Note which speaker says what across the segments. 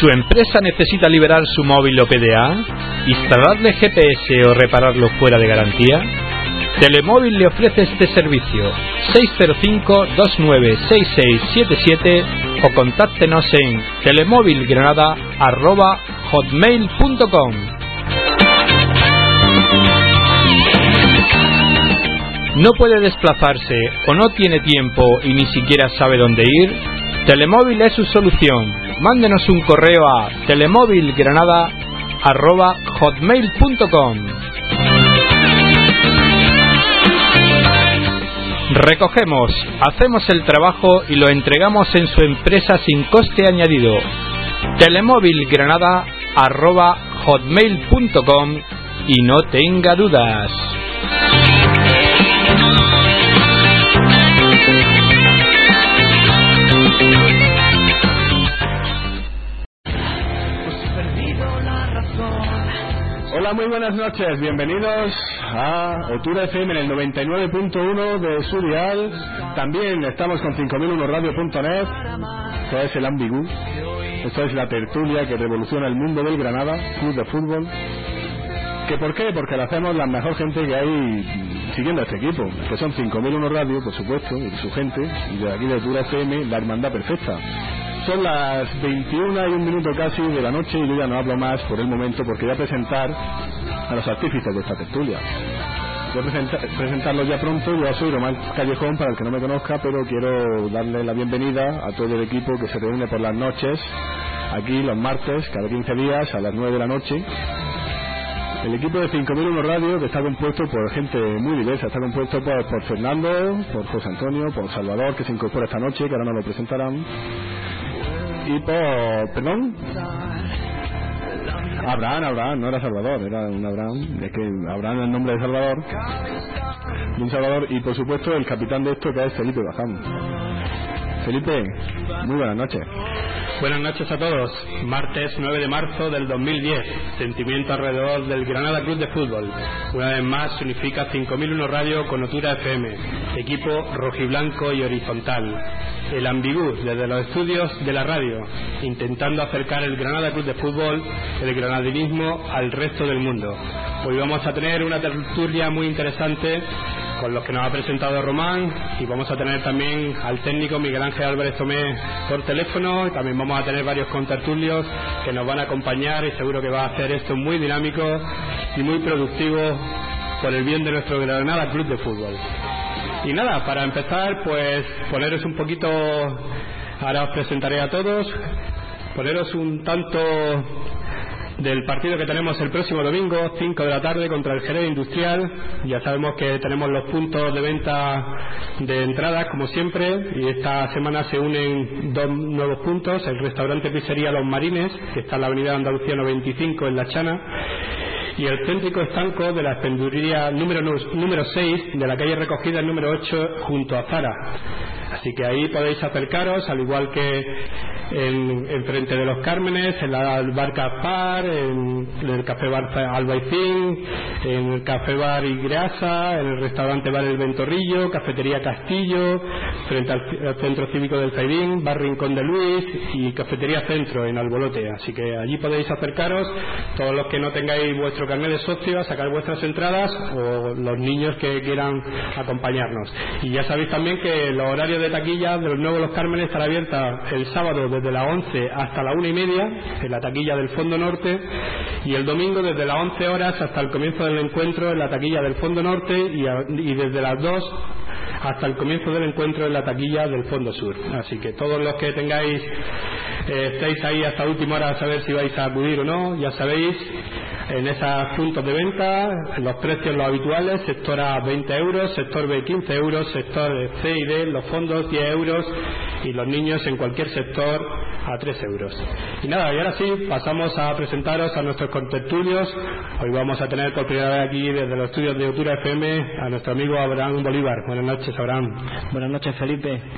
Speaker 1: ¿Su empresa necesita liberar su móvil o PDA? ¿Instalarle GPS o repararlo fuera de garantía? Telemóvil le ofrece este servicio. 605-296677 o contáctenos en telemóvilgranada@hotmail.com. ¿No puede desplazarse o no tiene tiempo y ni siquiera sabe dónde ir? Telemóvil es su solución. Mándenos un correo a telemóvilgranada@hotmail.com. Recogemos, hacemos el trabajo y lo entregamos en su empresa sin coste añadido. telemóvilgranada@hotmail.com y no tenga dudas.
Speaker 2: Hola, muy buenas noches, bienvenidos a Otura FM en el 99.1 de su dial. También estamos con 5001radio.net. Esto es el Ambigú. Esto es la tertulia que revoluciona el mundo del Granada, club de fútbol. ¿Que por qué? Porque lo hacemos la mejor gente que hay siguiendo a este equipo, que son 5001 Radio, por supuesto, y su gente, y de aquí de Otura FM, la hermandad perfecta. Son las 21:01 casi de la noche y yo ya no hablo más por el momento porque voy a presentar a los artífices de esta tertulia. Voy a presentarlos ya pronto. Yo soy Román Callejón, para el que no me conozca, pero quiero darle la bienvenida a todo el equipo que se reúne por las noches, aquí los martes, cada 15 días, a las 9 de la noche. El equipo de 5001 Radio, que está compuesto por gente muy diversa, está compuesto por Fernando, por José Antonio, por Salvador, que se incorpora esta noche, que ahora nos lo presentarán. Y por... ¿Perdón? Abraham, no era Salvador, era un Abraham. Es que Abraham es el nombre de Salvador. De un Salvador. Y por supuesto el capitán de esto, que es Felipe Baján. Felipe, muy buenas noches.
Speaker 3: Buenas noches a todos. Martes 9 de marzo del 2010. Sentimiento alrededor del Granada Club de Fútbol. Una vez más se unifica 5001 Radio con Otura FM. Equipo rojiblanco y horizontal. El Ambigú, desde los estudios de la radio, intentando acercar el Granada Club de Fútbol, el granadinismo, al resto del mundo. Hoy vamos a tener una tertulia muy interesante con los que nos ha presentado Román, y vamos a tener también al técnico Miguel Ángel Álvarez Tomé por teléfono, y también vamos a tener varios contertulios que nos van a acompañar, y seguro que va a hacer esto muy dinámico y muy productivo por el bien de nuestro Granada Club de Fútbol. Y nada, para empezar, pues poneros un poquito, ahora os presentaré a todos, poneros un tanto del partido que tenemos el próximo domingo, 5 de la tarde, contra el Jerez Industrial. Ya sabemos que tenemos los puntos de venta de entradas, como siempre, y esta semana se unen dos nuevos puntos: el restaurante Pizzería Los Marines, que está en la avenida Andalucía 95 en La Chana, y el céntrico estanco de la expenduría número 6 de la calle Recogida, el número 8, junto a Zara. Así que ahí podéis acercaros, al igual que en frente de los Cármenes, en la Bar Caspar, en el Café Bar Albaicín, en el Café Bar Igreasa, en el restaurante Bar El Ventorrillo, Cafetería Castillo, frente al Centro Cívico del Zaidín, Bar Rincón de Luis y Cafetería Centro en Albolote. Así que allí podéis acercaros, todos los que no tengáis vuestro carnet de socio, a sacar vuestras entradas, o los niños que quieran acompañarnos. Y ya sabéis también que los horarios de taquilla de los nuevos Los Cármenes estará abierta el sábado desde las 11 hasta la 1:30 en la taquilla del Fondo Norte, y el domingo desde las 11 horas hasta el comienzo del encuentro en la taquilla del Fondo Norte, y desde las 2 hasta el comienzo del encuentro en la taquilla del Fondo Sur. Así que todos los que tengáis estéis ahí hasta última hora a saber si vais a acudir o no, ya sabéis, en esos puntos de venta los precios los habituales: sector A 20 euros, sector B 15 euros, sector C y D, los fondos 10 euros, y los niños en cualquier sector a 3 euros. Y nada, y ahora sí, pasamos a presentaros a nuestros contertulios. Hoy vamos a tener por primera vez aquí desde los estudios de Otura FM a nuestro amigo Abraham Bolívar. Buenas noches, Abraham.
Speaker 4: Buenas noches, Felipe.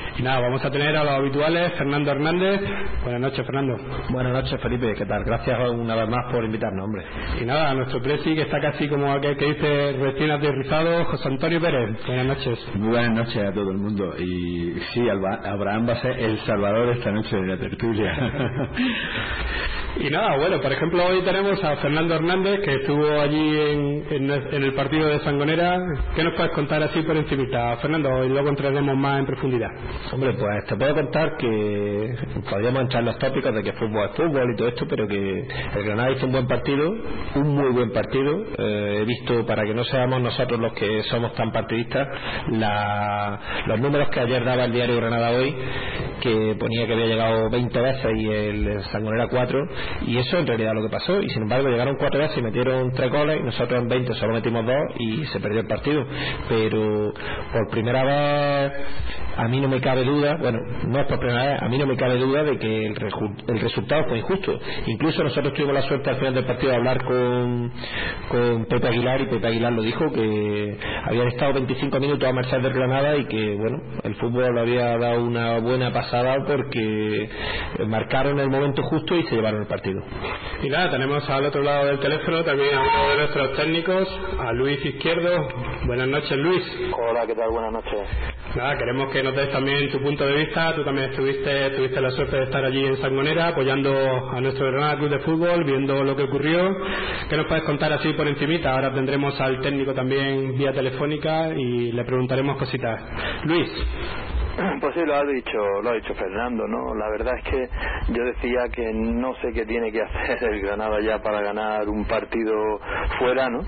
Speaker 3: Y nada, vamos a tener a los habituales, Fernando Hernández. Buenas noches, Fernando.
Speaker 4: Buenas noches, Felipe, ¿qué tal? Gracias una vez más por invitarnos, hombre.
Speaker 3: Y nada, a nuestro presi, que está casi como aquel que dice recién aterrizado, José Antonio Pérez. Buenas noches.
Speaker 5: Muy buenas noches a todo el mundo. Y sí, Abraham va a ser el salvador esta noche de la tertulia.
Speaker 3: Y nada, bueno, por ejemplo, hoy tenemos a Fernando Hernández, que estuvo allí en el partido de Sangonera. ¿Qué nos puedes contar así por encimita, Fernando? Y luego entraremos más en profundidad.
Speaker 4: Hombre, pues te puedo contar que podríamos entrar en los tópicos de que fútbol es fútbol y todo esto, pero que el Granada hizo un buen partido, un muy buen partido. He visto, para que no seamos nosotros los que somos tan partidistas, los números que ayer daba el diario Granada Hoy, que ponía que había llegado 20 veces y el Sangonera 4, y eso en realidad lo que pasó. Y sin embargo llegaron 4 veces y metieron 3 goles, y nosotros en 20 solo metimos 2 y se perdió el partido. Pero por primera vez a mí no me cabe duda, bueno, no es por primera vez, a mí no me cabe duda de que el resultado fue injusto. Incluso nosotros tuvimos la suerte al final del partido de hablar con Pepe Aguilar, y Pepe Aguilar lo dijo, que habían estado 25 minutos a merced del Granada y que bueno, el fútbol había dado una buena pasada porque marcaron el momento justo y se llevaron el partido.
Speaker 3: Y nada, tenemos al otro lado del teléfono también a uno de nuestros técnicos, a Luis Izquierdo. Buenas noches, Luis.
Speaker 6: Hola, ¿qué tal? Buenas noches.
Speaker 3: Nada, queremos que nos des también tu punto de vista. Tú también tuviste la suerte de estar allí en Sangonera apoyando a nuestro Granada Club de Fútbol, viendo lo que ocurrió. ¿Qué nos puedes contar así por encimita? Ahora tendremos al técnico también vía telefónica y le preguntaremos cositas. Luis.
Speaker 6: Pues sí, lo ha dicho Fernando, ¿no? La verdad es que yo decía que no sé qué tiene que hacer el Granada ya para ganar un partido fuera, ¿no?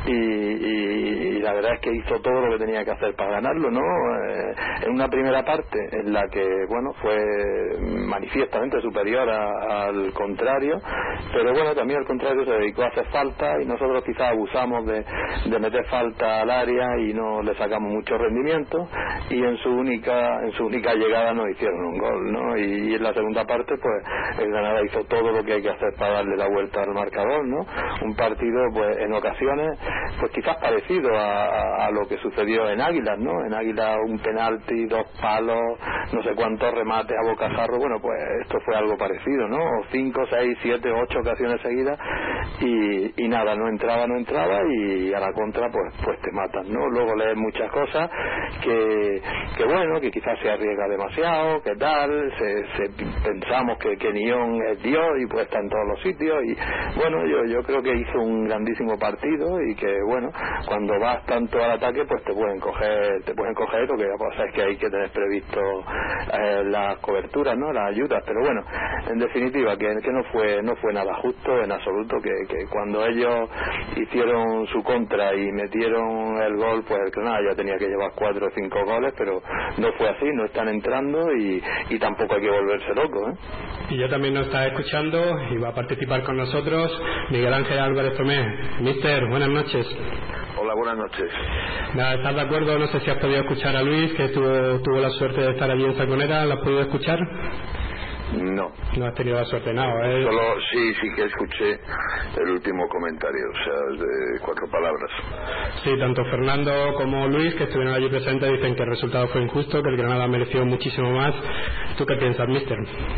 Speaker 6: Y la verdad es que hizo todo lo que tenía que hacer para ganarlo, ¿no? En una primera parte en la que, bueno, fue manifiestamente superior al contrario, pero bueno, también al contrario se dedicó a hacer falta y nosotros quizás abusamos de meter falta al área y no le sacamos mucho rendimiento, y en su única llegada nos hicieron un gol, ¿no? Y en la segunda parte pues el Granada hizo todo lo que hay que hacer para darle la vuelta al marcador, ¿no? Un partido pues en ocasiones pues quizás parecido a lo que sucedió en Águilas, ¿no? En Águilas un penalti, 2 palos, no sé cuántos remates a bocajarro. Bueno, pues esto fue algo parecido, ¿no? 5, 6, 7, 8 ocasiones seguidas y nada, no entraba y a la contra pues te matan, ¿no? Luego lees muchas cosas que bueno, que quizás se arriesga demasiado, que tal, pensamos que Nión es Dios y puede estar en todos los sitios, y bueno, yo creo que hizo un grandísimo partido y que bueno, cuando vas tanto al ataque pues te pueden coger, lo que pasa es que hay que tener previsto las coberturas, ¿no? Las ayudas, pero bueno, en definitiva que no fue nada justo en absoluto, que cuando ellos hicieron su contra y metieron el gol, pues el Granada ya tenía que llevar 4 o 5 goles, pero no fue así, no están entrando y tampoco hay que volverse loco, ¿eh?
Speaker 3: Y ya también nos está escuchando y va a participar con nosotros Miguel Ángel Álvarez Tomé. Mister, buenas noches.
Speaker 7: Hola, buenas noches.
Speaker 3: Nada, ¿estás de acuerdo? No sé si has podido escuchar a Luis, que tuvo la suerte de estar allí en Sangonera. ¿Lo has podido escuchar?
Speaker 7: No.
Speaker 3: No has tenido la suerte, no.
Speaker 7: Solo sí que escuché el último comentario, o sea, de 4 palabras.
Speaker 3: Sí, tanto Fernando como Luis, que estuvieron allí presentes, dicen que el resultado fue injusto, que el Granada mereció muchísimo más. ¿Tú qué piensas, mister?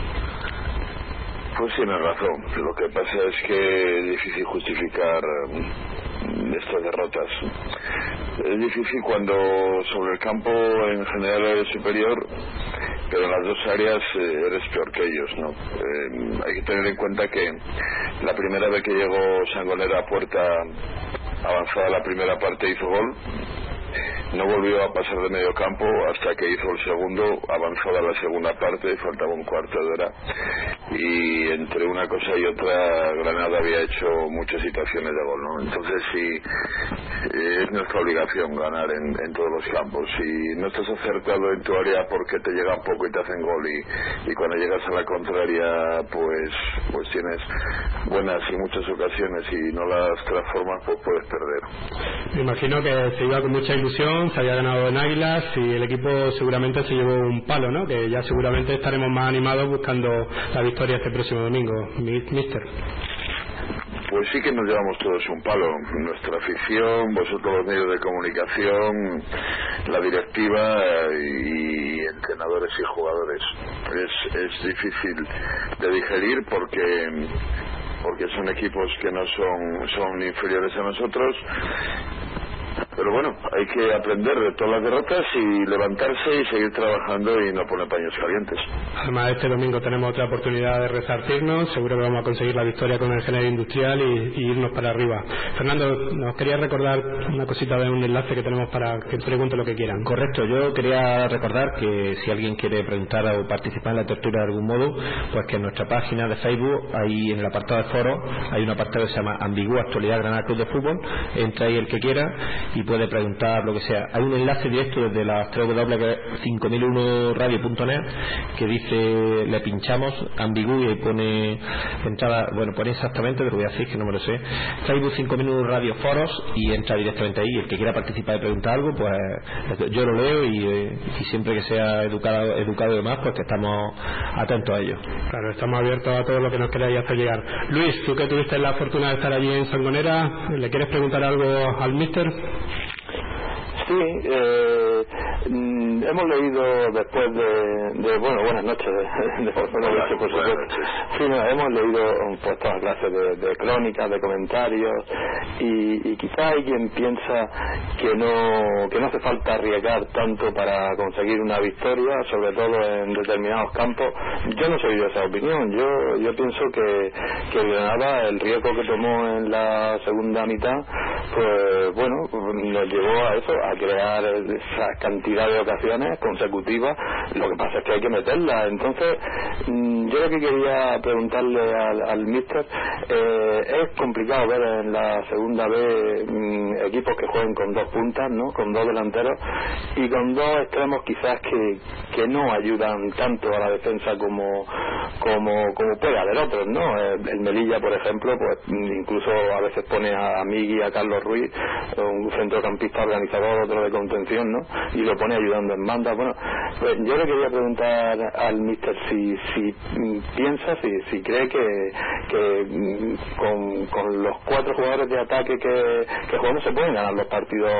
Speaker 7: Pues tienes razón. Lo que pasa es que es difícil justificar estas derrotas. Es difícil cuando sobre el campo en general eres superior, pero en las dos áreas eres peor que ellos, ¿no? Hay que tener en cuenta que la primera vez que llegó Sangonera a puerta avanzada la primera parte hizo gol, no volvió a pasar de medio campo hasta que hizo el segundo, avanzada la segunda parte, faltaba un cuarto de hora, y entre una cosa y otra Granada había hecho muchas situaciones de gol, ¿no? Entonces sí, es nuestra obligación ganar en todos los campos. Si no estás acertado en tu área porque te llegan poco y te hacen gol, y cuando llegas a la contraria pues tienes buenas y muchas ocasiones y no las transformas, pues puedes perder.
Speaker 3: Me imagino que se iba con mucha ilusión, se había ganado en Águilas y el equipo seguramente se llevó un palo, ¿no? Que ya seguramente estaremos más animados buscando la victoria este próximo domingo, mister.
Speaker 7: pues sí que nos llevamos todos un palo. Nuestra afición, vosotros los medios de comunicación, la directiva y entrenadores y jugadores. Es difícil de digerir porque son equipos que no son inferiores a nosotros. Pero bueno, hay que aprender de todas las derrotas y levantarse y seguir trabajando y no poner paños calientes.
Speaker 3: Además, este domingo tenemos otra oportunidad de resarcirnos. Seguro que vamos a conseguir la victoria con el Género Industrial y irnos para arriba. Fernando, nos quería recordar una cosita de un enlace que tenemos para que pregunte lo que quieran.
Speaker 4: Correcto, yo quería recordar que si alguien quiere preguntar o participar en la tertulia de algún modo, pues que en nuestra página de Facebook, ahí en el apartado de foros, hay un apartado que se llama Ambigú Actualidad Granada Club de Fútbol. Entra ahí el que quiera y puede preguntar lo que sea. Hay un enlace directo desde las 5001radio.net que dice, le pinchamos Ambigú y pone entrada, bueno, pone exactamente, pero voy a decir que no me lo sé, Facebook 5001 Radio Foros, y entra directamente ahí. El que quiera participar y preguntar algo, pues yo lo leo y siempre que sea educado y demás, pues que estamos atentos a ello.
Speaker 3: Claro, estamos abiertos a todo lo que nos queráis hacer llegar. Luis, tú que tuviste la fortuna de estar allí en Sangonera, ¿le quieres preguntar algo al míster?
Speaker 6: Sí, hemos leído después de bueno, buenas noches, por supuesto. Sí, hemos leído pues todas clases de crónicas, de comentarios, y quizá hay quien piensa que no hace falta arriesgar tanto para conseguir una victoria, sobre todo en determinados campos. Yo no soy de esa opinión. Yo pienso que el Granada, el riesgo que tomó en la segunda mitad, pues bueno, nos llevó a eso, a crear esa cantidad de ocasiones consecutivas. Lo que pasa es que hay que meterlas. Entonces yo lo que quería preguntarle al míster, es complicado ver en la segunda vez equipos que jueguen con dos puntas, ¿no?, con dos delanteros y con dos extremos quizás que no ayudan tanto a la defensa como puede haber otros, ¿no? El Melilla, por ejemplo, pues incluso a veces pone a Migui, a Carlos Ruiz, un centrocampista organizador, otro de contención, ¿no?, y lo pone ayudando en banda. Bueno, pues yo le quería preguntar al míster si piensa, si cree que con los 4 jugadores de ataque que jugamos se pueden ganar los partidos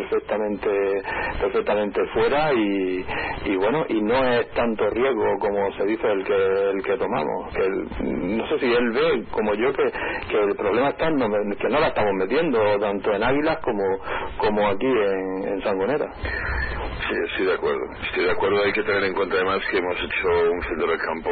Speaker 6: perfectamente fuera y bueno, y no es tanto riesgo como se dice el que tomamos. No sé si él ve como yo que el problema está en que no la estamos metiendo tanto en Águilas como aquí en Sangonera.
Speaker 7: Sí, estoy de acuerdo. Hay que tener en cuenta además que hemos hecho un centro de campo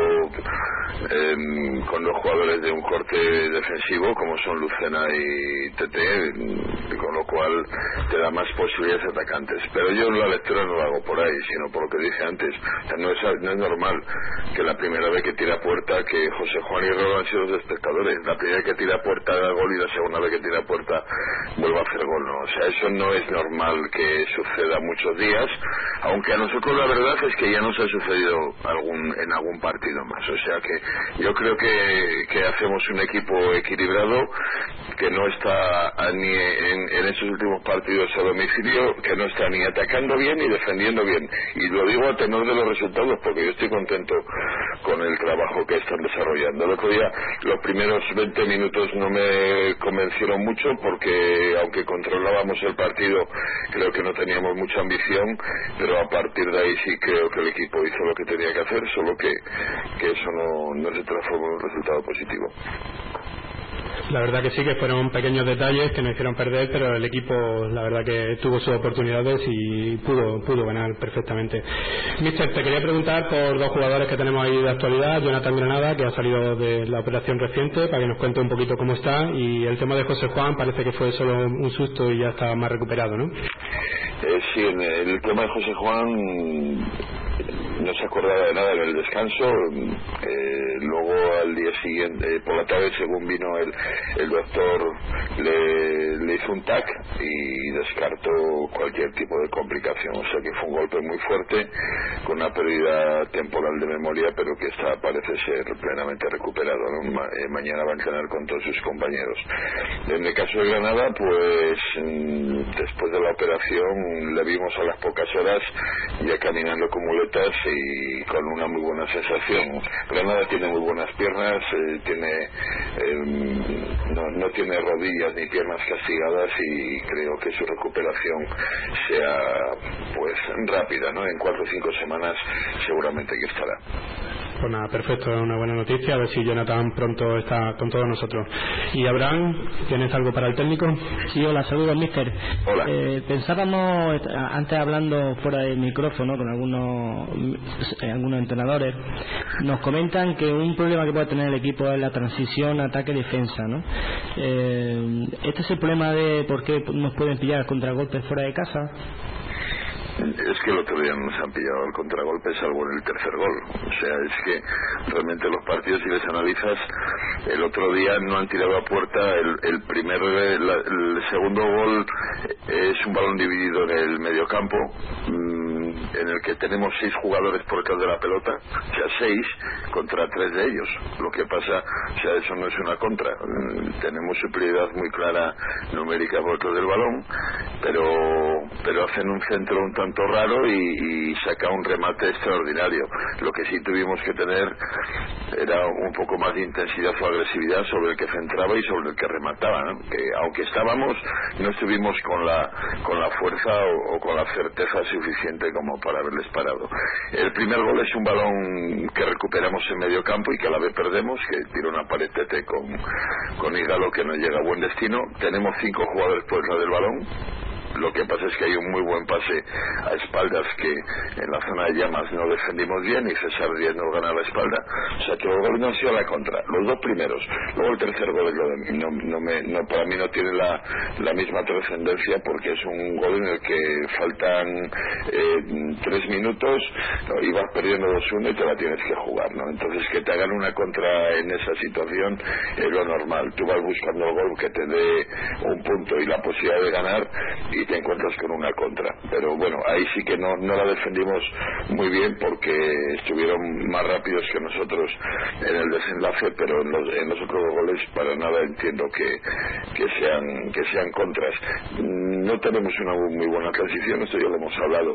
Speaker 7: con 2 jugadores de un corte defensivo como son Lucena y Tete, con lo cual te da más posibilidades atacantes. Pero yo la lectura no la hago por ahí, sino por lo que dije antes. O sea, no es normal que la primera vez que tira puerta, que José Juan y Robo han sido los espectadores, la primera vez que tira puerta haga gol y la segunda vez que tira puerta vuelva a hacer gol, ¿no? O sea, eso no es normal que suceda muchos días, aunque a nosotros la verdad es que ya nos ha sucedido en algún partido más. O sea que yo creo que hacemos un equipo equilibrado, que no está ni en esos últimos partidos a domicilio, que no está ni atacando bien ni defendiendo bien, y lo digo a tenor de los resultados porque yo estoy contento con el trabajo que están desarrollando. El otro día los primeros 20 minutos no me convencieron mucho porque aunque controlábamos el partido creo que no teníamos mucha ambición, pero a partir de ahí sí creo que el equipo hizo lo que tenía que hacer, solo que eso no se transformó en un resultado positivo.
Speaker 3: La verdad que sí, que fueron pequeños detalles que nos hicieron perder, pero el equipo la verdad que tuvo sus oportunidades y pudo ganar perfectamente. Mister, te quería preguntar por 2 jugadores que tenemos ahí de actualidad. Jonathan Granada, que ha salido de la operación reciente, para que nos cuente un poquito cómo está, y el tema de José Juan parece que fue solo un susto y ya está más recuperado, ¿no?
Speaker 7: Sí, en el tema de José Juan no se acordaba de nada en el descanso. Luego al día siguiente, por la tarde, según vino el doctor, le hizo un TAC y descartó cualquier tipo de complicación. O sea que fue un golpe muy fuerte, con una pérdida temporal de memoria, pero que parece ser plenamente recuperado, ¿no? Mañana va a entrenar con todos sus compañeros. En el caso de Granada, pues después de la operación le vimos a las pocas horas ya caminando con muletas y con una muy buena sensación. Granada tiene muy buenas piernas, no tiene rodillas ni piernas castigadas, y creo que su recuperación sea pues rápida, ¿no? En 4 o 5 semanas seguramente que estará.
Speaker 3: Pues nada, perfecto, es una buena noticia. A ver si Jonathan pronto está con todos nosotros. Y Abraham, ¿tienes algo para el técnico?
Speaker 8: Sí, hola, saludos, mister.
Speaker 7: Hola.
Speaker 8: Pensábamos, antes hablando fuera del micrófono con algunos entrenadores, nos comentan que un problema que puede tener el equipo es la transición ataque-defensa, ¿no? ¿Este es el problema de por qué nos pueden pillar contragolpes fuera de casa?
Speaker 7: Es que el otro día nos han pillado el contragolpe, salvo en el tercer gol. O sea, es que realmente los partidos, si les analizas, el otro día no han tirado a puerta. El segundo gol es un balón dividido en el mediocampo, en el que tenemos 6 jugadores por detrás de la pelota, o sea, 6 contra 3 de ellos. Lo que pasa, o sea, eso no es una contra. Tenemos superioridad muy clara numérica por detrás del balón, pero hacen un centro un tanto raro y saca un remate extraordinario. Lo que sí tuvimos que tener era un poco más de intensidad o agresividad sobre el que centraba y sobre el que remataba, ¿no? Que aunque estábamos, no estuvimos con la fuerza o con la certeza suficiente como para haberles parado. El primer gol es un balón que recuperamos en medio campo y que a la vez perdemos, que tira una paretete con Igalo que no llega a buen destino. Tenemos 5 jugadores por detrás del balón. Lo que pasa es que hay un muy buen pase a espaldas que en la zona de llamas no defendimos bien y César Díaz nos gana la espalda. O sea que el gol no ha sido la contra, los 2 primeros. Luego el tercer gol para mí no tiene la misma trascendencia, porque es un gol en el que faltan 3 minutos, ¿no? Y vas perdiendo 2-1 y te la tienes que jugar, ¿no? Entonces que te hagan una contra en esa situación es lo normal. Tú vas buscando el gol que te dé un punto y la posibilidad de ganar, y te encuentras con una contra. Pero bueno, ahí sí que no la defendimos muy bien, porque estuvieron más rápidos que nosotros en el desenlace, pero en los otros goles para nada entiendo que sean contras. No tenemos una muy buena transición, esto ya lo hemos hablado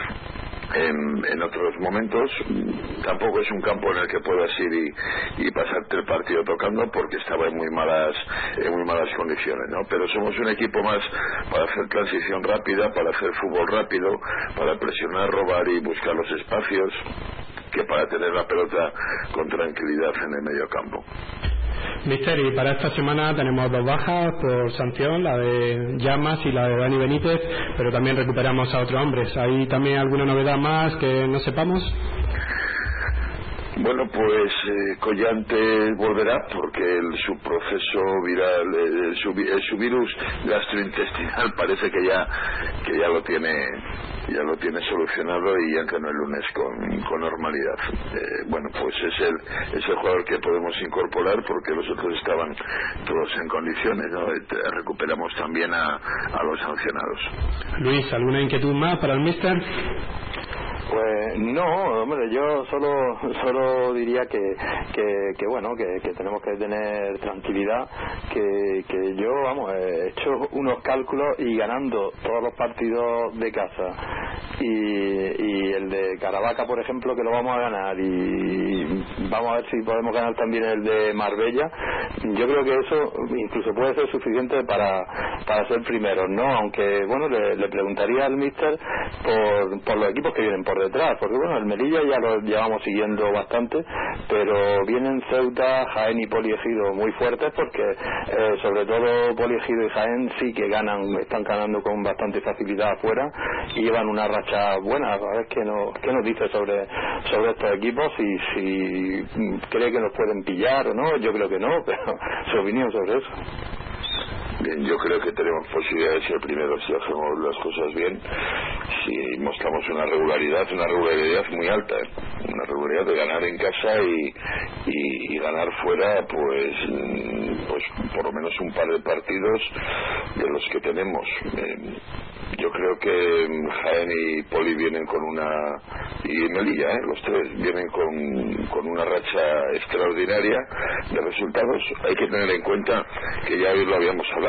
Speaker 7: en otros momentos. Tampoco es un campo en el que puedas ir y pasarte el partido tocando, porque estaba en muy malas condiciones, ¿no? Pero somos un equipo más para hacer transición rápida, para hacer fútbol rápido, para presionar, robar y buscar los espacios, que para tener la pelota con tranquilidad en el medio campo.
Speaker 3: Mister, y para esta semana tenemos 2 bajas por sanción, la de Llamas y la de Dani Benítez, pero también recuperamos a otros hombres. ¿Hay también alguna novedad más que no sepamos?
Speaker 7: Bueno, pues Collante volverá, porque su proceso viral, su virus gastrointestinal parece que ya lo tiene solucionado y entrenó el lunes con normalidad. Bueno, pues es el jugador que podemos incorporar, porque los otros estaban todos en condiciones, ¿no? Recuperamos también a los sancionados.
Speaker 3: Luis, ¿alguna inquietud más para el míster?
Speaker 6: Pues no, hombre, yo solo diría que bueno, que tenemos que tener tranquilidad, que yo, vamos, he hecho unos cálculos y ganando todos los partidos de casa y el de Caravaca, por ejemplo, que lo vamos a ganar, y vamos a ver si podemos ganar también el de Marbella. Yo creo que eso incluso puede ser suficiente para ser primeros, ¿no? Aunque, bueno, le preguntaría al míster por los equipos que vienen por detrás, porque bueno, el Melilla ya lo llevamos siguiendo bastante, pero vienen Ceuta, Jaén y Poliegido muy fuertes, porque sobre todo Poliegido y Jaén sí que están ganando con bastante facilidad afuera y llevan una racha buena. A ver qué nos dice sobre estos equipos, si cree que nos pueden pillar o no. Yo creo que no, pero su opinión sobre eso.
Speaker 7: Bien, yo creo que tenemos posibilidad de ser primeros si hacemos las cosas bien, si mostramos una regularidad muy alta, una regularidad de ganar en casa y ganar fuera, pues por lo menos un par de partidos de los que tenemos. Yo creo que Jaén y Poli vienen y Melilla, los tres vienen con una racha extraordinaria de resultados. Hay que tener en cuenta que ya hoy lo habíamos hablado,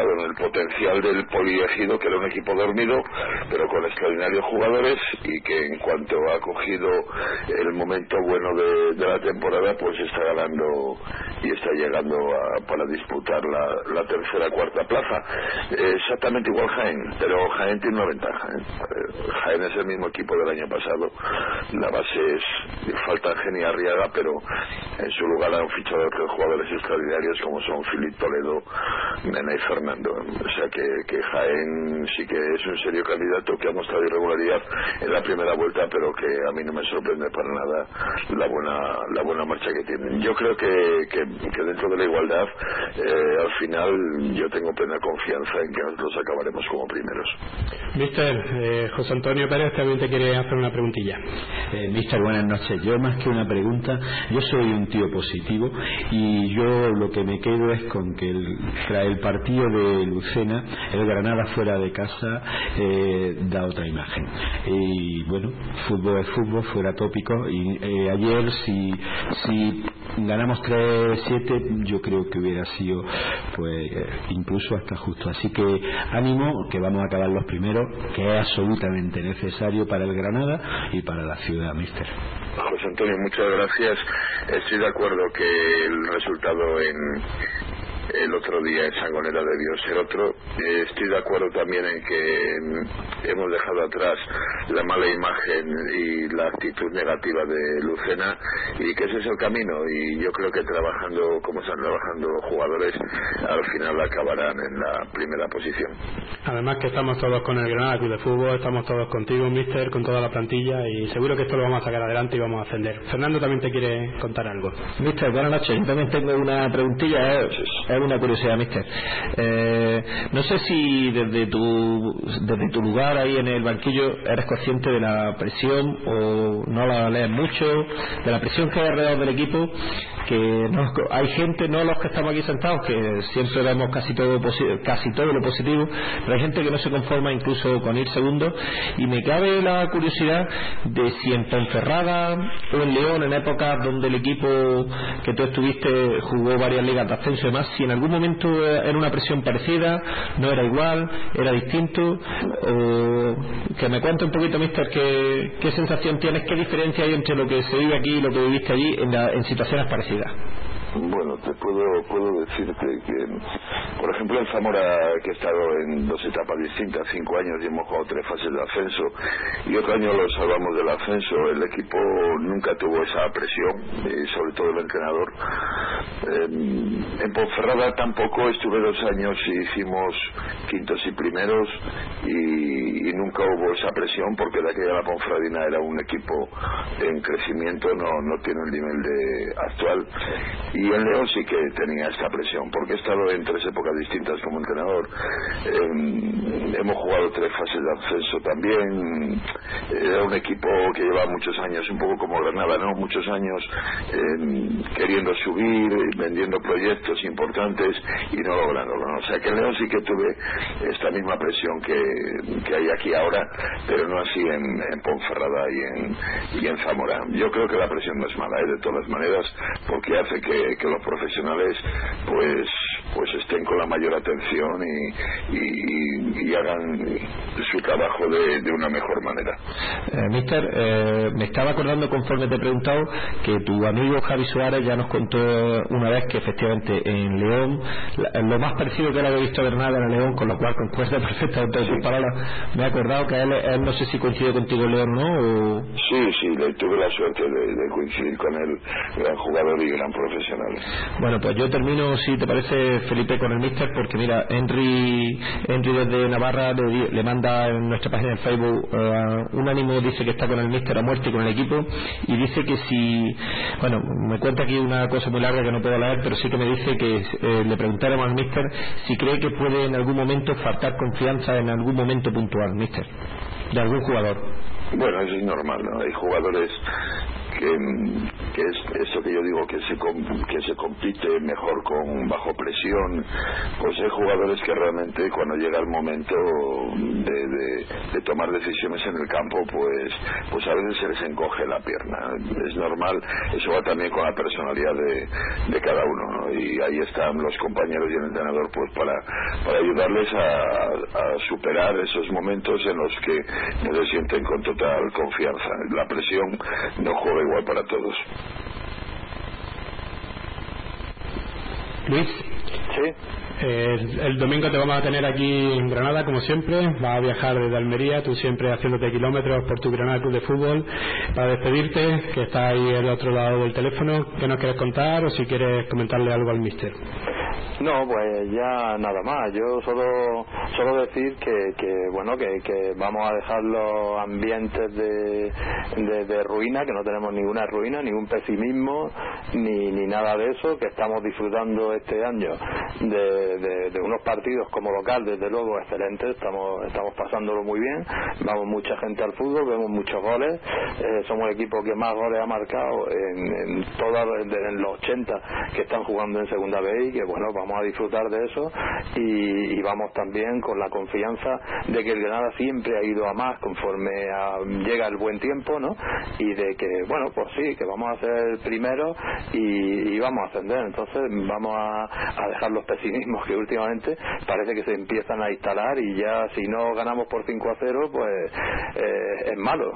Speaker 7: basado en el potencial del Poliegido, que era un equipo dormido, pero con extraordinarios jugadores, y que en cuanto ha cogido el momento bueno de la temporada, pues está ganando y está llegando para disputar la tercera, cuarta plaza. Exactamente igual Jaén, pero Jaén tiene una ventaja. Jaén es el mismo equipo del año pasado. La base es, falta Geni Arriaga, pero en su lugar han fichado otros jugadores extraordinarios como son Filip Toledo, Mena y Fernando. O sea que Jaén sí que es un serio candidato, que ha mostrado irregularidad en la primera vuelta, pero que a mí no me sorprende para nada la buena marcha que tienen. Yo creo que dentro de la igualdad, al final yo tengo plena confianza en que nosotros acabaremos como primeros.
Speaker 3: Mister, José Antonio Pérez también te quiere hacer una preguntilla.
Speaker 5: Mister, buenas noches. Yo, más que una pregunta, yo soy un tío positivo, y yo lo que me quedo es con que el partido de Lucena, el Granada fuera de casa, da otra imagen. Y bueno, fútbol es fútbol, fuera tópico, y ayer si ganamos 3-7, yo creo que hubiera sido pues incluso hasta justo. Así que ánimo, que vamos a acabar los primeros, que es absolutamente necesario para el Granada y para la ciudad, mister.
Speaker 7: José Antonio, muchas gracias. Estoy de acuerdo que el resultado el otro día en Sangonera debió ser otro. Estoy de acuerdo también en que hemos dejado atrás la mala imagen y la actitud negativa de Lucena, y que ese es el camino, y yo creo que trabajando como están trabajando los jugadores, al final acabarán en la primera posición.
Speaker 3: Además que estamos todos con el Granada Club de Fútbol, estamos todos contigo, mister, con toda la plantilla, y seguro que esto lo vamos a sacar adelante y vamos a ascender. Fernando también te quiere contar algo.
Speaker 4: Mister, buenas noches. Yo también tengo una preguntilla, es una curiosidad, mister. No sé si desde tu lugar ahí en el banquillo eres consciente de la presión, o no la lees mucho, de la presión que hay alrededor del equipo, que no, hay gente, no los que estamos aquí sentados, que siempre vemos casi todo lo positivo, pero hay gente que no se conforma incluso con ir segundo, y me cabe la curiosidad de si en Ponferrada o en León, en épocas donde el equipo que tú estuviste jugó varias ligas de ascenso y demás, si en algún momento era una presión parecida, no era igual, era distinto, o que me cuente un poquito, mister, qué sensación tienes, qué diferencia hay entre lo que se vive aquí y lo que viviste allí en situaciones parecidas.
Speaker 7: Bueno, te puedo decirte que, por ejemplo, en Zamora, que he estado en dos etapas distintas, 5 años, y hemos jugado 3 fases de ascenso, y otro año lo salvamos del ascenso, el equipo nunca tuvo esa presión, sobre todo el entrenador. En Ponferrada tampoco, estuve 2 años y hicimos quintos y primeros, y nunca hubo esa presión, porque de aquella la Ponferradina era un equipo en crecimiento, no tiene el nivel actual. Y en León sí que tenía esta presión, porque he estado en 3 épocas distintas como entrenador. Hemos jugado 3 fases de ascenso también. Era un equipo que llevaba muchos años, un poco como Granada, ¿no? Muchos años queriendo subir, vendiendo proyectos importantes y no lográndolo, ¿no? O sea que en León sí que tuve esta misma presión que hay aquí ahora, pero no así en Ponferrada y en Zamora. Yo creo que la presión no es mala, de todas maneras, porque hace que los profesionales pues estén con la mayor atención y hagan su trabajo de una mejor manera.
Speaker 4: Mister, me estaba acordando, conforme te he preguntado, que tu amigo Javi Suárez ya nos contó una vez que efectivamente en León lo más parecido que él había visto a Bernal era León, con lo cual concuerda perfectamente con tus palabras. Me he acordado que él no sé si coincide contigo en León, ¿no?
Speaker 7: Sí, tuve la suerte de coincidir con él, gran jugador y gran profesional.
Speaker 4: Bueno, pues yo termino, si te parece, Felipe, con el míster, porque mira, Henry desde Navarra le manda en nuestra página de Facebook un ánimo, dice que está con el míster a muerte y con el equipo, y dice que si, bueno, me cuenta aquí una cosa muy larga que no puedo leer, pero sí que me dice que le preguntáramos al míster si cree que puede en algún momento faltar confianza en algún momento puntual, míster, de algún jugador.
Speaker 7: Bueno, eso es normal, ¿no? Hay jugadores que es eso que yo digo, que se compite mejor bajo presión. Pues hay jugadores que realmente cuando llega el momento de tomar decisiones en el campo, pues a veces se les encoge la pierna. Es normal, eso va también con la personalidad de cada uno, ¿no? Y ahí están los compañeros y el entrenador pues para ayudarles a superar esos momentos en los que no se sienten con total confianza. La presión no juega igual para todos.
Speaker 3: Luis,
Speaker 6: sí.
Speaker 3: El domingo te vamos a tener aquí en Granada, como siempre. Vas a viajar desde Almería, tú siempre haciéndote kilómetros por tu Granada Club de Fútbol. Para despedirte, que está ahí al otro lado del teléfono, ¿qué nos quieres contar o si quieres comentarle algo al míster?
Speaker 6: No, pues ya nada más. Yo solo decir que vamos a dejar los ambientes de ruina, que no tenemos ninguna ruina, ningún pesimismo, ni nada de eso, que estamos disfrutando este año de unos partidos como local, desde luego excelentes. Estamos pasándolo muy bien, vamos mucha gente al fútbol, vemos muchos goles, somos el equipo que más goles ha marcado en los 80 que están jugando en segunda B, y que bueno, vamos a disfrutar de eso y vamos también con la confianza de que el Granada siempre ha ido a más conforme llega el buen tiempo, ¿no? Y de que bueno, pues sí, que vamos a ser primeros y vamos a ascender. Entonces vamos a dejar los pesimismos que últimamente parece que se empiezan a instalar, y ya si no ganamos por 5-0 pues es malo.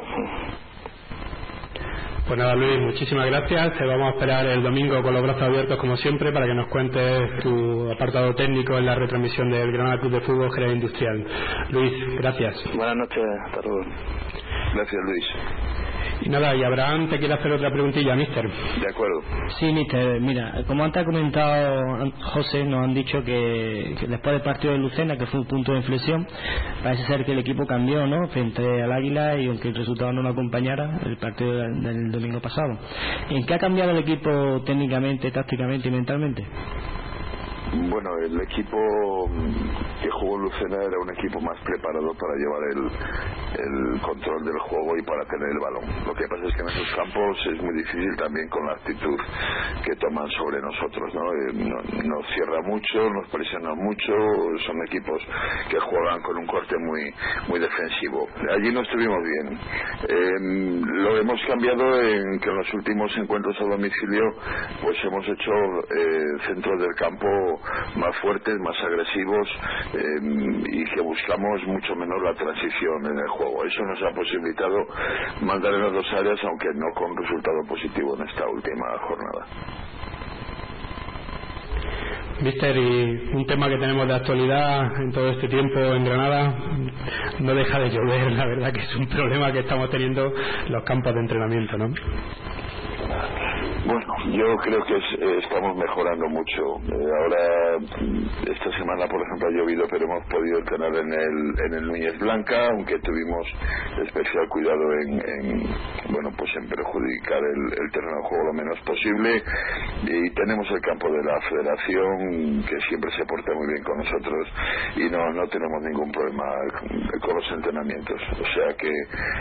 Speaker 3: Pues nada, Luis, muchísimas gracias. Te vamos a esperar el domingo con los brazos abiertos como siempre para que nos cuentes tu apartado técnico en la retransmisión del Granada Club de Fútbol Jerez Industrial. Luis, gracias.
Speaker 6: Buenas noches, hasta luego.
Speaker 7: Gracias, Luis.
Speaker 3: Y nada, y Abraham te quiere hacer otra preguntilla, mister.
Speaker 7: De acuerdo.
Speaker 8: Sí, mister, mira, como antes ha comentado José, nos han dicho que después del partido de Lucena, que fue un punto de inflexión, parece ser que el equipo cambió, ¿no?, frente al Águila, y aunque el resultado no lo acompañara, el partido del domingo pasado. ¿En qué ha cambiado el equipo técnicamente, tácticamente y mentalmente?
Speaker 7: Bueno, el equipo que jugó Lucena era un equipo más preparado para llevar el control del juego y para tener el balón. Lo que pasa es que en esos campos es muy difícil también con la actitud que toman sobre nosotros, ¿no? Nos cierra mucho, nos presiona mucho, son equipos que juegan con un corte muy muy defensivo. Allí no estuvimos bien. Lo hemos cambiado en que en los últimos encuentros a domicilio pues hemos hecho centros del campo más fuertes, más agresivos, y que buscamos mucho menos la transición en el juego. Eso nos ha posibilitado mandar en las dos áreas, aunque no con resultado positivo en esta última jornada.
Speaker 3: Mister, y un tema que tenemos de actualidad en todo este tiempo en Granada, no deja de llover. La verdad que es un problema que estamos teniendo los campos de entrenamiento, ¿no?
Speaker 7: Bueno, yo creo que estamos mejorando mucho. Ahora, esta semana, por ejemplo, ha llovido, pero hemos podido entrenar en el Núñez Blanca, aunque tuvimos especial cuidado en perjudicar el terreno de juego lo menos posible. Y tenemos el campo de la Federación, que siempre se porta muy bien con nosotros, y no tenemos ningún problema con los entrenamientos. O sea que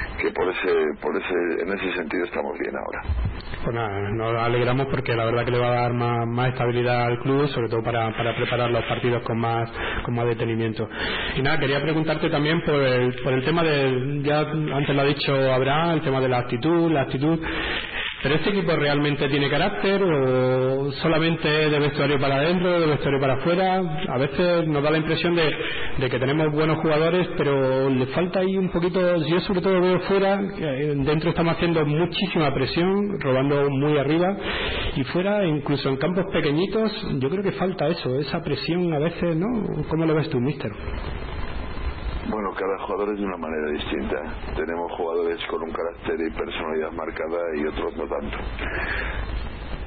Speaker 7: en ese sentido estamos bien ahora.
Speaker 3: Pues nada, nos alegramos porque la verdad que le va a dar más estabilidad al club, sobre todo para preparar los partidos con más detenimiento. Y nada, quería preguntarte también por el tema ya antes lo ha dicho Abraham, el tema de la actitud. ¿Pero este equipo realmente tiene carácter o solamente de vestuario para adentro, de vestuario para afuera? A veces nos da la impresión de que tenemos buenos jugadores, pero le falta ahí un poquito. Yo sobre todo veo fuera, dentro estamos haciendo muchísima presión, robando muy arriba, y fuera, incluso en campos pequeñitos, yo creo que falta esa presión a veces, ¿no? ¿Cómo lo ves tú, mister?
Speaker 7: Bueno, cada jugador es de una manera distinta. Tenemos jugadores con un carácter y personalidad marcada y otros no tanto.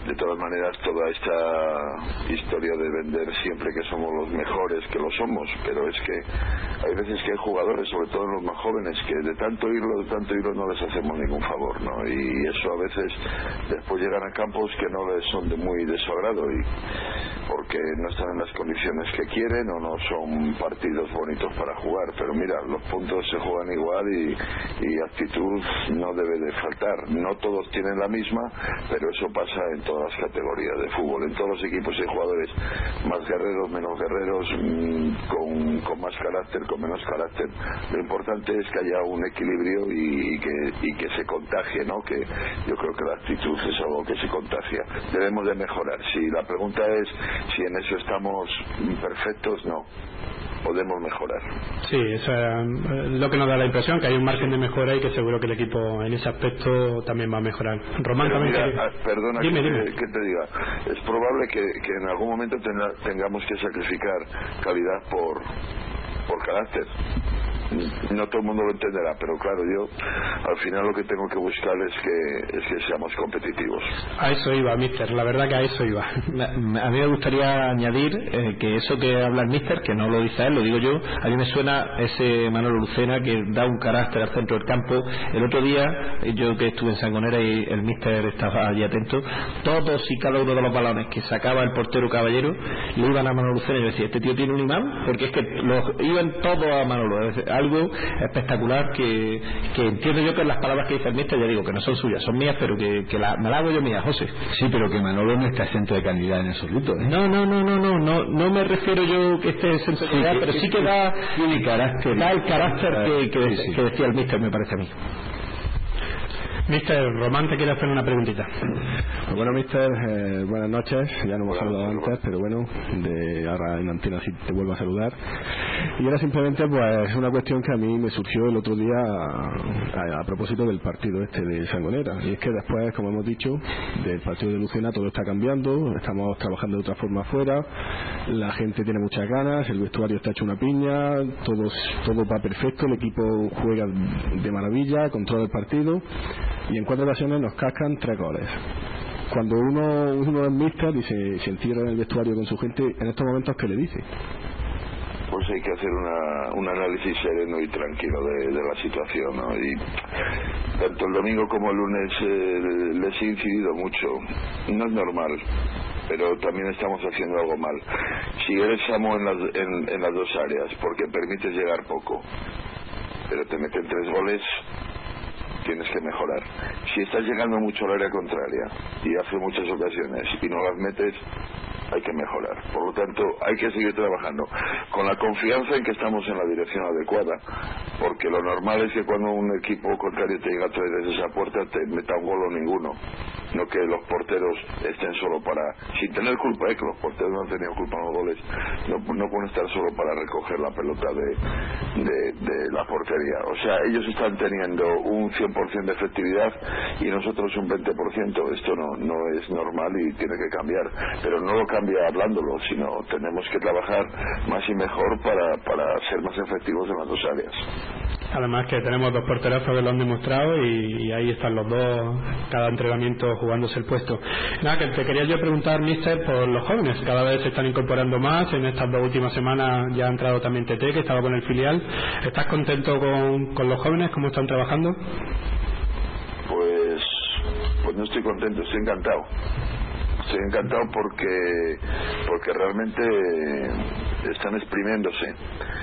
Speaker 7: De todas maneras, toda esta historia de vender siempre que somos los mejores, que lo somos, pero es que hay veces que hay jugadores, sobre todo los más jóvenes, que de tanto irlo no les hacemos ningún favor, ¿no? Y eso a veces después llegan a campos que no les son de muy de su agrado, y porque no están en las condiciones que quieren o no son partidos bonitos para jugar. Pero mira, los puntos se juegan igual y actitud no debe de faltar. No todos tienen la misma, pero eso pasa en todas las categorías de fútbol. En todos los equipos hay jugadores más guerreros, menos guerreros, con más carácter, con menos carácter. Lo importante es que haya un equilibrio y que se contagie, ¿no? Que yo creo que la actitud es algo que se contagia. Debemos de mejorar. Si la pregunta es si en eso estamos perfectos, no. Podemos mejorar.
Speaker 3: Sí, eso es lo que nos da la impresión, que hay un margen de mejora y que seguro que el equipo en ese aspecto también va a mejorar. Román,
Speaker 7: pero
Speaker 3: también
Speaker 7: mira, perdona
Speaker 3: dime.
Speaker 7: Que te diga, es probable que en algún momento tengamos que sacrificar calidad por carácter. No todo el mundo lo entenderá, pero claro, yo al final lo que tengo que buscar es que seamos competitivos.
Speaker 3: A eso iba, mister, la verdad que a eso iba.
Speaker 4: A mí me gustaría añadir que eso que habla el mister, que no lo dice él, lo digo yo, a mí me suena ese Manolo Lucena que da un carácter al centro del campo. El otro día, yo que estuve en Sangonera y el mister estaba allí atento, todos y cada uno de los balones que sacaba el portero Caballero le iban a Manolo Lucena, y yo decía, este tío tiene un imán, porque es que los iban todos a Manolo. Es algo espectacular que entiendo yo que las palabras que dice el mister, ya digo que no son suyas, son mías, pero que me las hago yo mía, José.
Speaker 5: Sí, pero que Manolo no está exento de calidad en absoluto, ¿eh?
Speaker 4: No me refiero yo que esté exento de calidad, pero sí que da el carácter que decía el mister, me parece a mí.
Speaker 3: Mister, Román te quiere hacer una preguntita.
Speaker 2: Pues bueno, mister, buenas noches. Ya no hemos saludado antes, pero bueno, ahora en antena sí te vuelvo a saludar. Y era simplemente pues una cuestión que a mí me surgió el otro día a propósito del partido de Sangonera. Y es que después, como hemos dicho, del partido de Lucena todo está cambiando, estamos trabajando de otra forma afuera, la gente tiene muchas ganas, el vestuario está hecho una piña, todo va perfecto, el equipo juega de maravilla, controla el partido, y en 4 ocasiones nos cascan 3 goles. Cuando uno es mister y se encierra en el vestuario con su gente, en estos momentos, ¿qué le dice?
Speaker 7: Pues hay que hacer un análisis sereno y tranquilo de la situación, ¿no? Y tanto el domingo como el lunes les he incidido mucho. No es normal, pero también estamos haciendo algo mal. Si eres amo en las dos áreas, porque permites llegar poco, pero te meten 3 goles, tienes que mejorar. Si estás llegando mucho al área contraria y hace muchas ocasiones y no las metes, hay que mejorar. Por lo tanto, hay que seguir trabajando con la confianza en que estamos en la dirección adecuada, porque lo normal es que cuando un equipo contrario te llega a traer desde esa puerta te meta un gol o ninguno, no que los porteros estén solo sin tener culpa, que los porteros no han tenido culpa en los goles, no pueden estar solo para recoger la pelota de la portería. O sea, ellos están teniendo un 100% de efectividad y nosotros un 20%. Esto no es normal y tiene que cambiar, pero no lo cambia hablándolo, sino tenemos que trabajar más y mejor para ser más efectivos en las dos áreas.
Speaker 3: Además que tenemos 2 porterazos que lo han demostrado y ahí están los dos, cada entrenamiento jugándose el puesto. Nada, que te quería yo preguntar, mister, por los jóvenes. Cada vez se están incorporando más. En estas 2 últimas semanas ya ha entrado también TT, que estaba con el filial. ¿Estás contento con los jóvenes? ¿Cómo están trabajando?
Speaker 7: Pues no estoy contento, estoy encantado. Estoy encantado porque realmente están exprimiéndose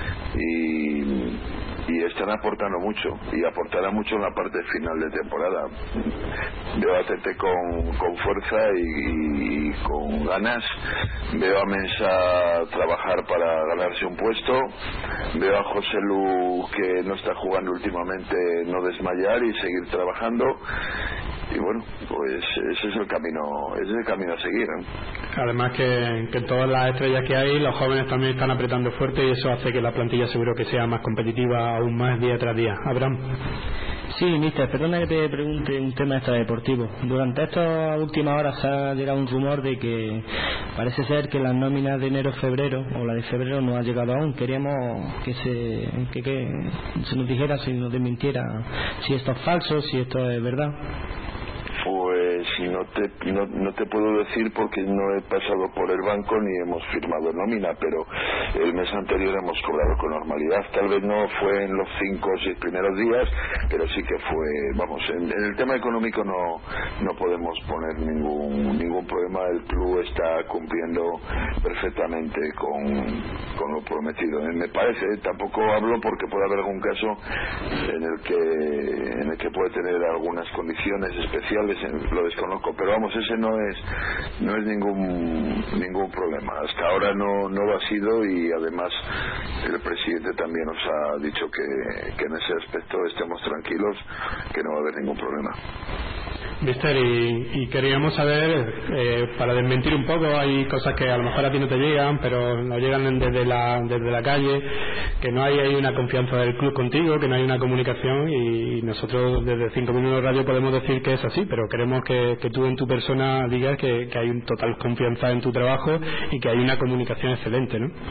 Speaker 7: y están aportando mucho, y aportará mucho en la parte final de temporada. Veo a Tete con fuerza y con ganas, veo a Mensah trabajar para ganarse un puesto, veo a José Lu, que no está jugando últimamente, no desmayar y seguir trabajando. Y bueno, pues ese es el camino a seguir, ¿eh?
Speaker 3: Además que todas las estrellas que hay, los jóvenes también están apretando fuerte y eso hace que la plantilla seguro que sea más competitiva aún más día tras día. Abraham.
Speaker 8: Sí, mister, perdona que te pregunte un tema extradeportivo. Durante estas últimas horas ha llegado un rumor de que parece ser que las nóminas de enero-febrero o la de febrero no ha llegado aún. Queríamos que se nos dijera, si nos desmintiera, si esto es falso, si esto es verdad.
Speaker 7: Pues pues no te puedo decir porque no he pasado por el banco ni hemos firmado nómina, pero el mes anterior hemos cobrado con normalidad. Tal vez no fue en los 5 o 6 primeros días, pero sí que fue, vamos, en el tema económico no podemos poner ningún problema. El club está cumpliendo perfectamente con lo prometido. Me parece, tampoco hablo porque puede haber algún caso en el que puede tener algunas condiciones especiales, lo desconozco, pero vamos, ese no es ningún problema. Hasta ahora no lo ha sido, y además el presidente también nos ha dicho que en ese aspecto estemos tranquilos, que no va a haber ningún problema.
Speaker 3: Mister, y queríamos saber, para desmentir un poco, hay cosas que a lo mejor a ti no te llegan, pero nos llegan desde la calle, que no hay ahí una confianza del club contigo, que no hay una comunicación, y nosotros desde 5 Minutos Radio podemos decir que es así, pero queremos que tú en tu persona digas que hay un total confianza en tu trabajo y que hay una comunicación excelente, ¿no?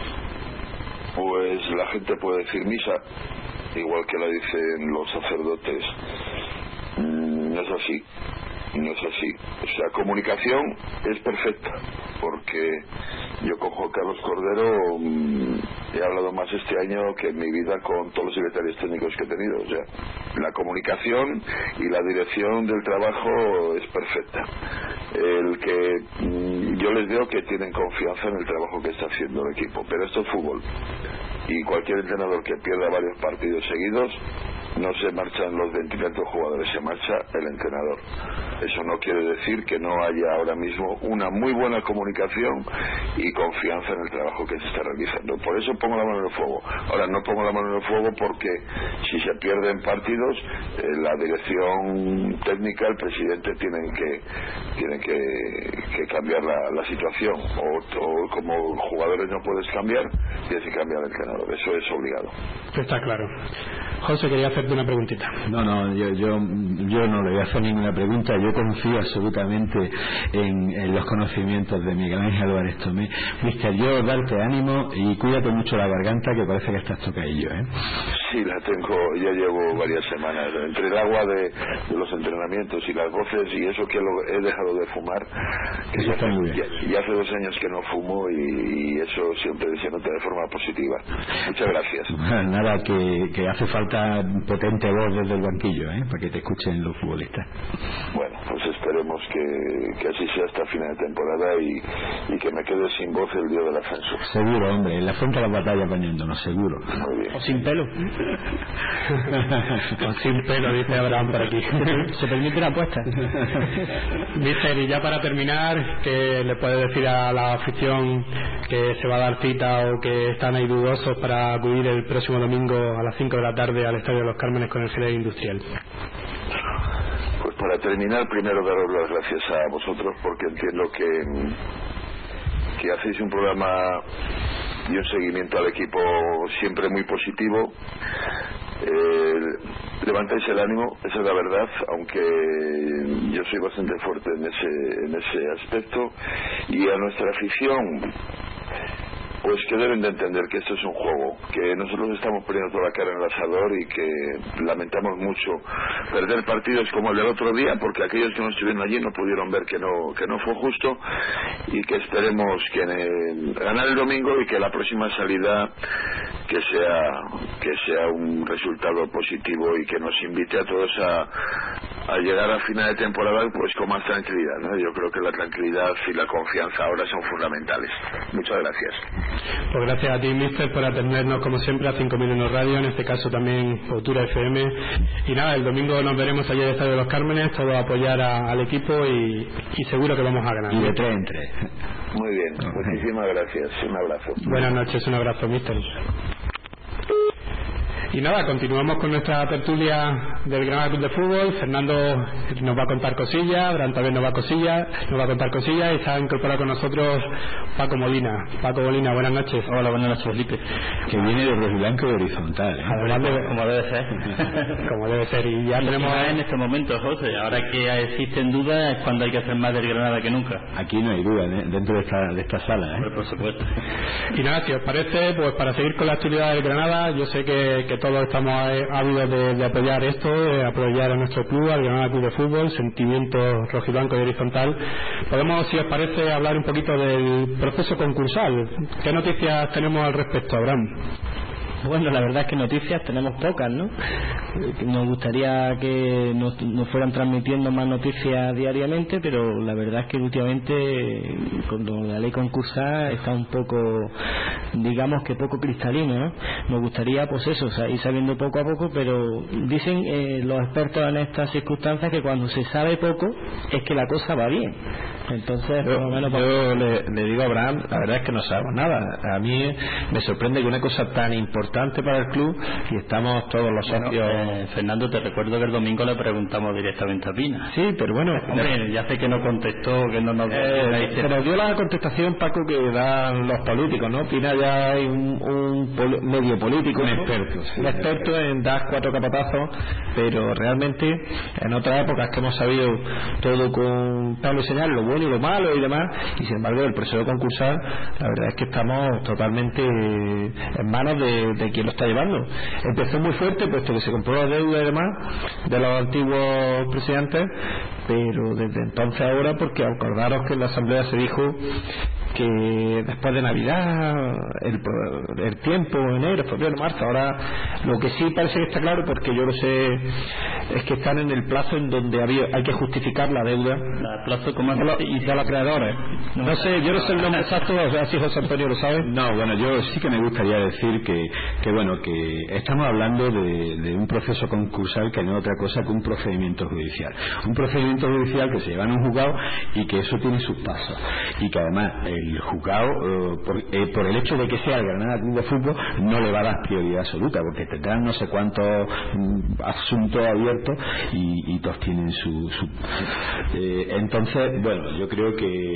Speaker 7: Pues la gente puede decir misa, igual que la dicen los sacerdotes. No es así. O sea, comunicación es perfecta, porque yo con Juan Carlos Cordero he hablado más este año que en mi vida con todos los secretarios técnicos que he tenido. O sea, la comunicación y la dirección del trabajo es perfecta. El que yo les veo que tienen confianza en el trabajo que está haciendo el equipo, pero esto es fútbol, y cualquier entrenador que pierda varios partidos seguidos, no se marchan los 20 jugadores, se marcha el entrenador. Eso no quiere decir que no haya ahora mismo una muy buena comunicación y confianza en el trabajo que se está realizando. Por eso pongo la mano en el fuego. Ahora, no pongo la mano en el fuego porque si se pierden partidos, la dirección técnica, el presidente tienen que cambiar la situación, o como jugadores no puedes cambiar, tienes que cambiar el entrenador. Eso es obligado.
Speaker 3: Está claro. José, quería hacerte una preguntita.
Speaker 5: No, yo no le voy a hacer ninguna pregunta. Yo confío absolutamente en los conocimientos de Miguel Ángel Álvarez Tomé. Mister, yo darte ánimo y cuídate mucho la garganta, que parece que estás tocadillo, ¿eh?
Speaker 7: Sí, la tengo, ya llevo varias semanas entre el agua de los entrenamientos y las voces, y eso que he dejado de fumar, que
Speaker 5: eso está muy bien.
Speaker 7: Ya hace 2 años que no fumo, y eso siempre se nota de forma positiva. Muchas gracias.
Speaker 5: Nada, que hace falta potente voz desde el banquillo, para que te escuchen los futbolistas.
Speaker 7: Bueno, pues esperemos que así sea hasta final de temporada, y que me quede sin voz el día del ascenso.
Speaker 5: Seguro, hombre, en la frente de la batalla bañándonos, seguro.
Speaker 7: Muy bien.
Speaker 8: O sin pelo.
Speaker 3: O sin pelo, dice Abraham por aquí.
Speaker 8: Se permite la apuesta.
Speaker 3: Mister, y ya para terminar, ¿qué le puede decir a la afición que se va a dar cita o que están ahí dudosos para acudir el próximo domingo a las 5 de la tarde al Estadio de los Cármenes con el Jerez Industrial?
Speaker 7: Pues para terminar, primero daros las gracias a vosotros, porque entiendo que hacéis un programa y un seguimiento al equipo siempre muy positivo. Levantáis el ánimo, esa es la verdad, aunque yo soy bastante fuerte en ese aspecto. Y a nuestra afición, pues que deben de entender que esto es un juego, que nosotros estamos poniendo toda la cara en el asador, y que lamentamos mucho perder partidos como el del otro día, porque aquellos que no estuvieron allí no pudieron ver que no fue justo, y que esperemos ganar el domingo, y que la próxima salida que sea un resultado positivo, y que nos invite a todos a llegar a final de temporada pues con más tranquilidad, ¿no? Yo creo que la tranquilidad y la confianza ahora son fundamentales. Muchas gracias.
Speaker 3: Pues gracias a ti, mister, por atendernos como siempre a 5 Minutos Radio, en este caso también Otura FM. Y nada, el domingo nos veremos allí en el Estadio de los Cármenes, todos a apoyar al equipo, y seguro que vamos a ganar.
Speaker 5: Y de 3 en 3.
Speaker 7: Muy bien, muchísimas gracias. Un abrazo.
Speaker 3: Buenas noches, un abrazo, mister. Y nada, continuamos con nuestra tertulia del Granada Club de Fútbol. Fernando nos va a contar cosillas, Abraham también nos va a contar cosillas, y está incorporado con nosotros Paco Molina. Paco Molina, buenas noches.
Speaker 8: Hola, buenas noches, Felipe.
Speaker 5: Que viene de blanco y horizontal,
Speaker 8: Además como debe ser.
Speaker 3: Como debe ser. Y ya tenemos
Speaker 8: en este momento, José, ahora que existen dudas, es cuando hay que hacer más del Granada que nunca.
Speaker 5: Aquí no hay duda, dentro de esta sala,
Speaker 8: Por supuesto.
Speaker 3: Y nada, si os parece, pues para seguir con la actividad del Granada, yo sé que todos estamos ávidos de apoyar esto, caso de apoyar a nuestro club, al Granada Club de Fútbol, sentimiento rojiblanco y horizontal. Podemos, si os parece, hablar un poquito del proceso concursal. ¿Qué noticias tenemos al respecto, Abraham?
Speaker 8: Bueno, la verdad es que noticias tenemos pocas, ¿no? Nos gustaría que nos fueran transmitiendo más noticias diariamente, pero la verdad es que últimamente con la ley concursal está un poco, digamos que poco cristalino, ¿no? Nos gustaría, pues eso, o sea, ir sabiendo poco a poco, pero dicen los expertos en estas circunstancias que cuando se sabe poco es que la cosa va bien. Entonces, por lo menos
Speaker 4: yo le digo a Abraham, la verdad es que no sabemos nada. A mí me sorprende que una cosa tan importante para el club, y estamos todos los socios.
Speaker 9: Fernando, te recuerdo que el domingo le preguntamos directamente a Pina.
Speaker 4: Sí, pero bueno,
Speaker 9: hombre, ya sé que no contestó, que no nos
Speaker 4: pero dio la contestación, Paco, que dan los políticos, ¿no? Pina ya hay un medio político,
Speaker 5: un
Speaker 4: ¿no?
Speaker 5: experto, sí,
Speaker 4: un experto en dar 4 capatazos, pero realmente en otras épocas que hemos sabido todo con Pablo y señal, lo bueno y lo malo y demás, y sin embargo el proceso concursal, la verdad es que estamos totalmente en manos de quien lo está llevando. Empezó muy fuerte, puesto que se compró la deuda y demás de los antiguos presidentes, pero desde entonces ahora, porque acordaros que en la asamblea se dijo que después de Navidad, el tiempo, enero, febrero, marzo, ahora lo que sí parece que está claro, porque yo lo sé, es que están en el plazo en donde hay que justificar la deuda.
Speaker 9: El plazo como
Speaker 4: y de los acreedores. No sé, yo no sé el nombre exacto, o sea, si José Antonio lo sabe.
Speaker 5: No, bueno, yo sí que me gustaría decir que bueno, que estamos hablando de un proceso concursal que no es otra cosa que un procedimiento judicial. Un procedimiento judicial que se lleva en un juzgado y que eso tiene sus pasos. Y que además el juzgado, por el hecho de que sea el Granada Club de Fútbol, no le va a dar prioridad absoluta, porque tendrán no sé cuántos asuntos abiertos y todos tienen su entonces, bueno, yo creo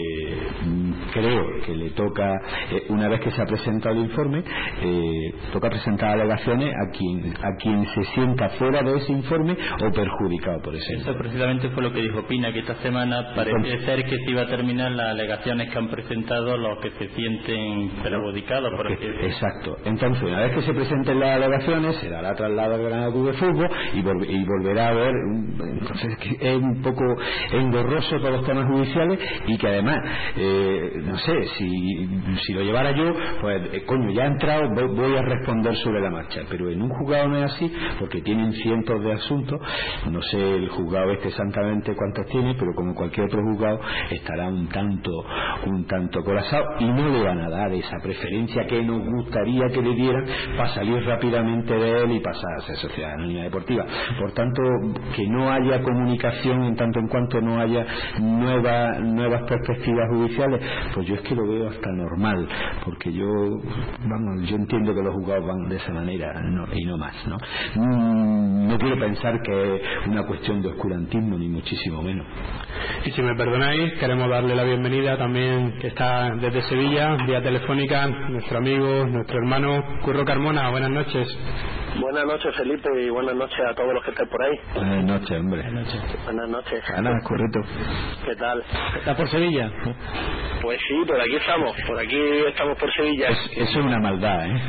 Speaker 5: que le toca, una vez que se ha presentado el informe, toca presentar alegaciones a quien se sienta fuera de ese informe o perjudicado por ese informe.
Speaker 9: Eso precisamente fue lo que dijo Pina, que esta semana parece ser que se iba a terminar las alegaciones que han presentado los que se sienten perjudicados.
Speaker 5: Exacto. Entonces, una vez que se presenten las alegaciones, se dará traslado al Granada Club de Fútbol y volverá a ver. Entonces, es un poco engorroso todos los temas judiciales, y que además, no sé, si lo llevara yo, pues coño, ya he entrado, voy a responder sobre la marcha, pero en un juzgado no es así, porque tienen cientos de asuntos. No sé el juzgado exactamente cuántos tiene, pero como cualquier otro juzgado estará un tanto corazado, y no le van a dar esa preferencia que nos gustaría que le dieran para salir rápidamente de él y pasar a ser sociedad anónima deportiva. Por tanto, que no haya comunicación en tanto en cuanto no haya nuevas perspectivas judiciales, pues yo es que lo veo hasta normal, porque yo entiendo que los juzgados van de esa manera, y no más, ¿no? No quiero pensar que es una cuestión de oscurantismo, ni muchísimo menos.
Speaker 3: Y si me perdonáis, queremos darle la bienvenida también, que está desde Sevilla, vía telefónica, nuestro amigo, nuestro hermano Curro Carmona. Buenas noches.
Speaker 10: Buenas noches, Felipe, y buenas noches a todos los que estén por ahí.
Speaker 5: Buenas noches, hombre.
Speaker 10: Buenas noches.
Speaker 4: Ana, Currito.
Speaker 10: ¿Qué tal?
Speaker 8: ¿Está por Sevilla?
Speaker 10: Pues sí, por aquí estamos por Sevilla.
Speaker 5: Eso es una maldad, ¿eh?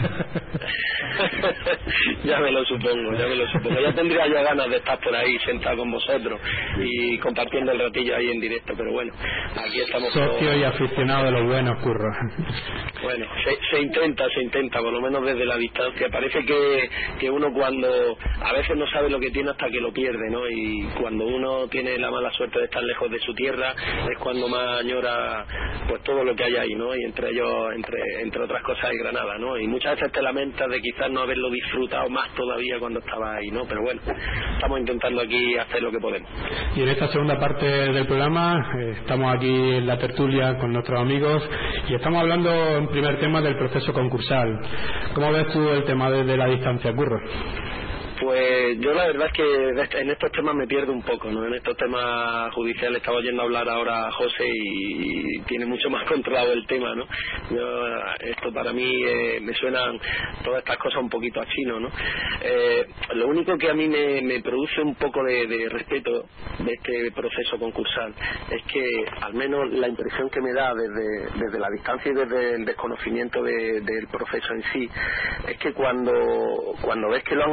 Speaker 10: Ya me lo supongo. Ya tendría yo ganas de estar por ahí sentado con vosotros y compartiendo el ratillo ahí en directo, pero bueno, aquí estamos.
Speaker 3: Socio y aficionado de los buenos, Curro.
Speaker 10: Bueno, se intenta, por lo menos desde la distancia. Parece que uno cuando a veces no sabe lo que tiene hasta que lo pierde, ¿no? Y cuando uno tiene la mala suerte de estar lejos de su tierra es cuando más añora pues todo lo que hay ahí, ¿no? Y entre ellos, entre otras cosas, hay Granada, ¿no? Y muchas veces te lamentas de quizás no haberlo disfrutado más todavía cuando estabas ahí, ¿no? Pero bueno, estamos intentando aquí hacer lo que podemos.
Speaker 3: Y en esta segunda parte del programa estamos aquí en la tertulia con nuestros amigos y estamos hablando en primer tema del proceso concursal. ¿Cómo ves tú el tema desde la distancia, Curro?
Speaker 10: Pues yo la verdad es que en estos temas me pierdo un poco, ¿no? En estos temas judiciales estaba oyendo hablar ahora a José y tiene mucho más controlado el tema, ¿no? Esto para mí me suenan todas estas cosas un poquito a chino, ¿no? Lo único que a mí me produce un poco de respeto de este proceso concursal es que al menos la impresión que me da desde la distancia y desde el desconocimiento del proceso en sí es que cuando ves que lo han hecho otros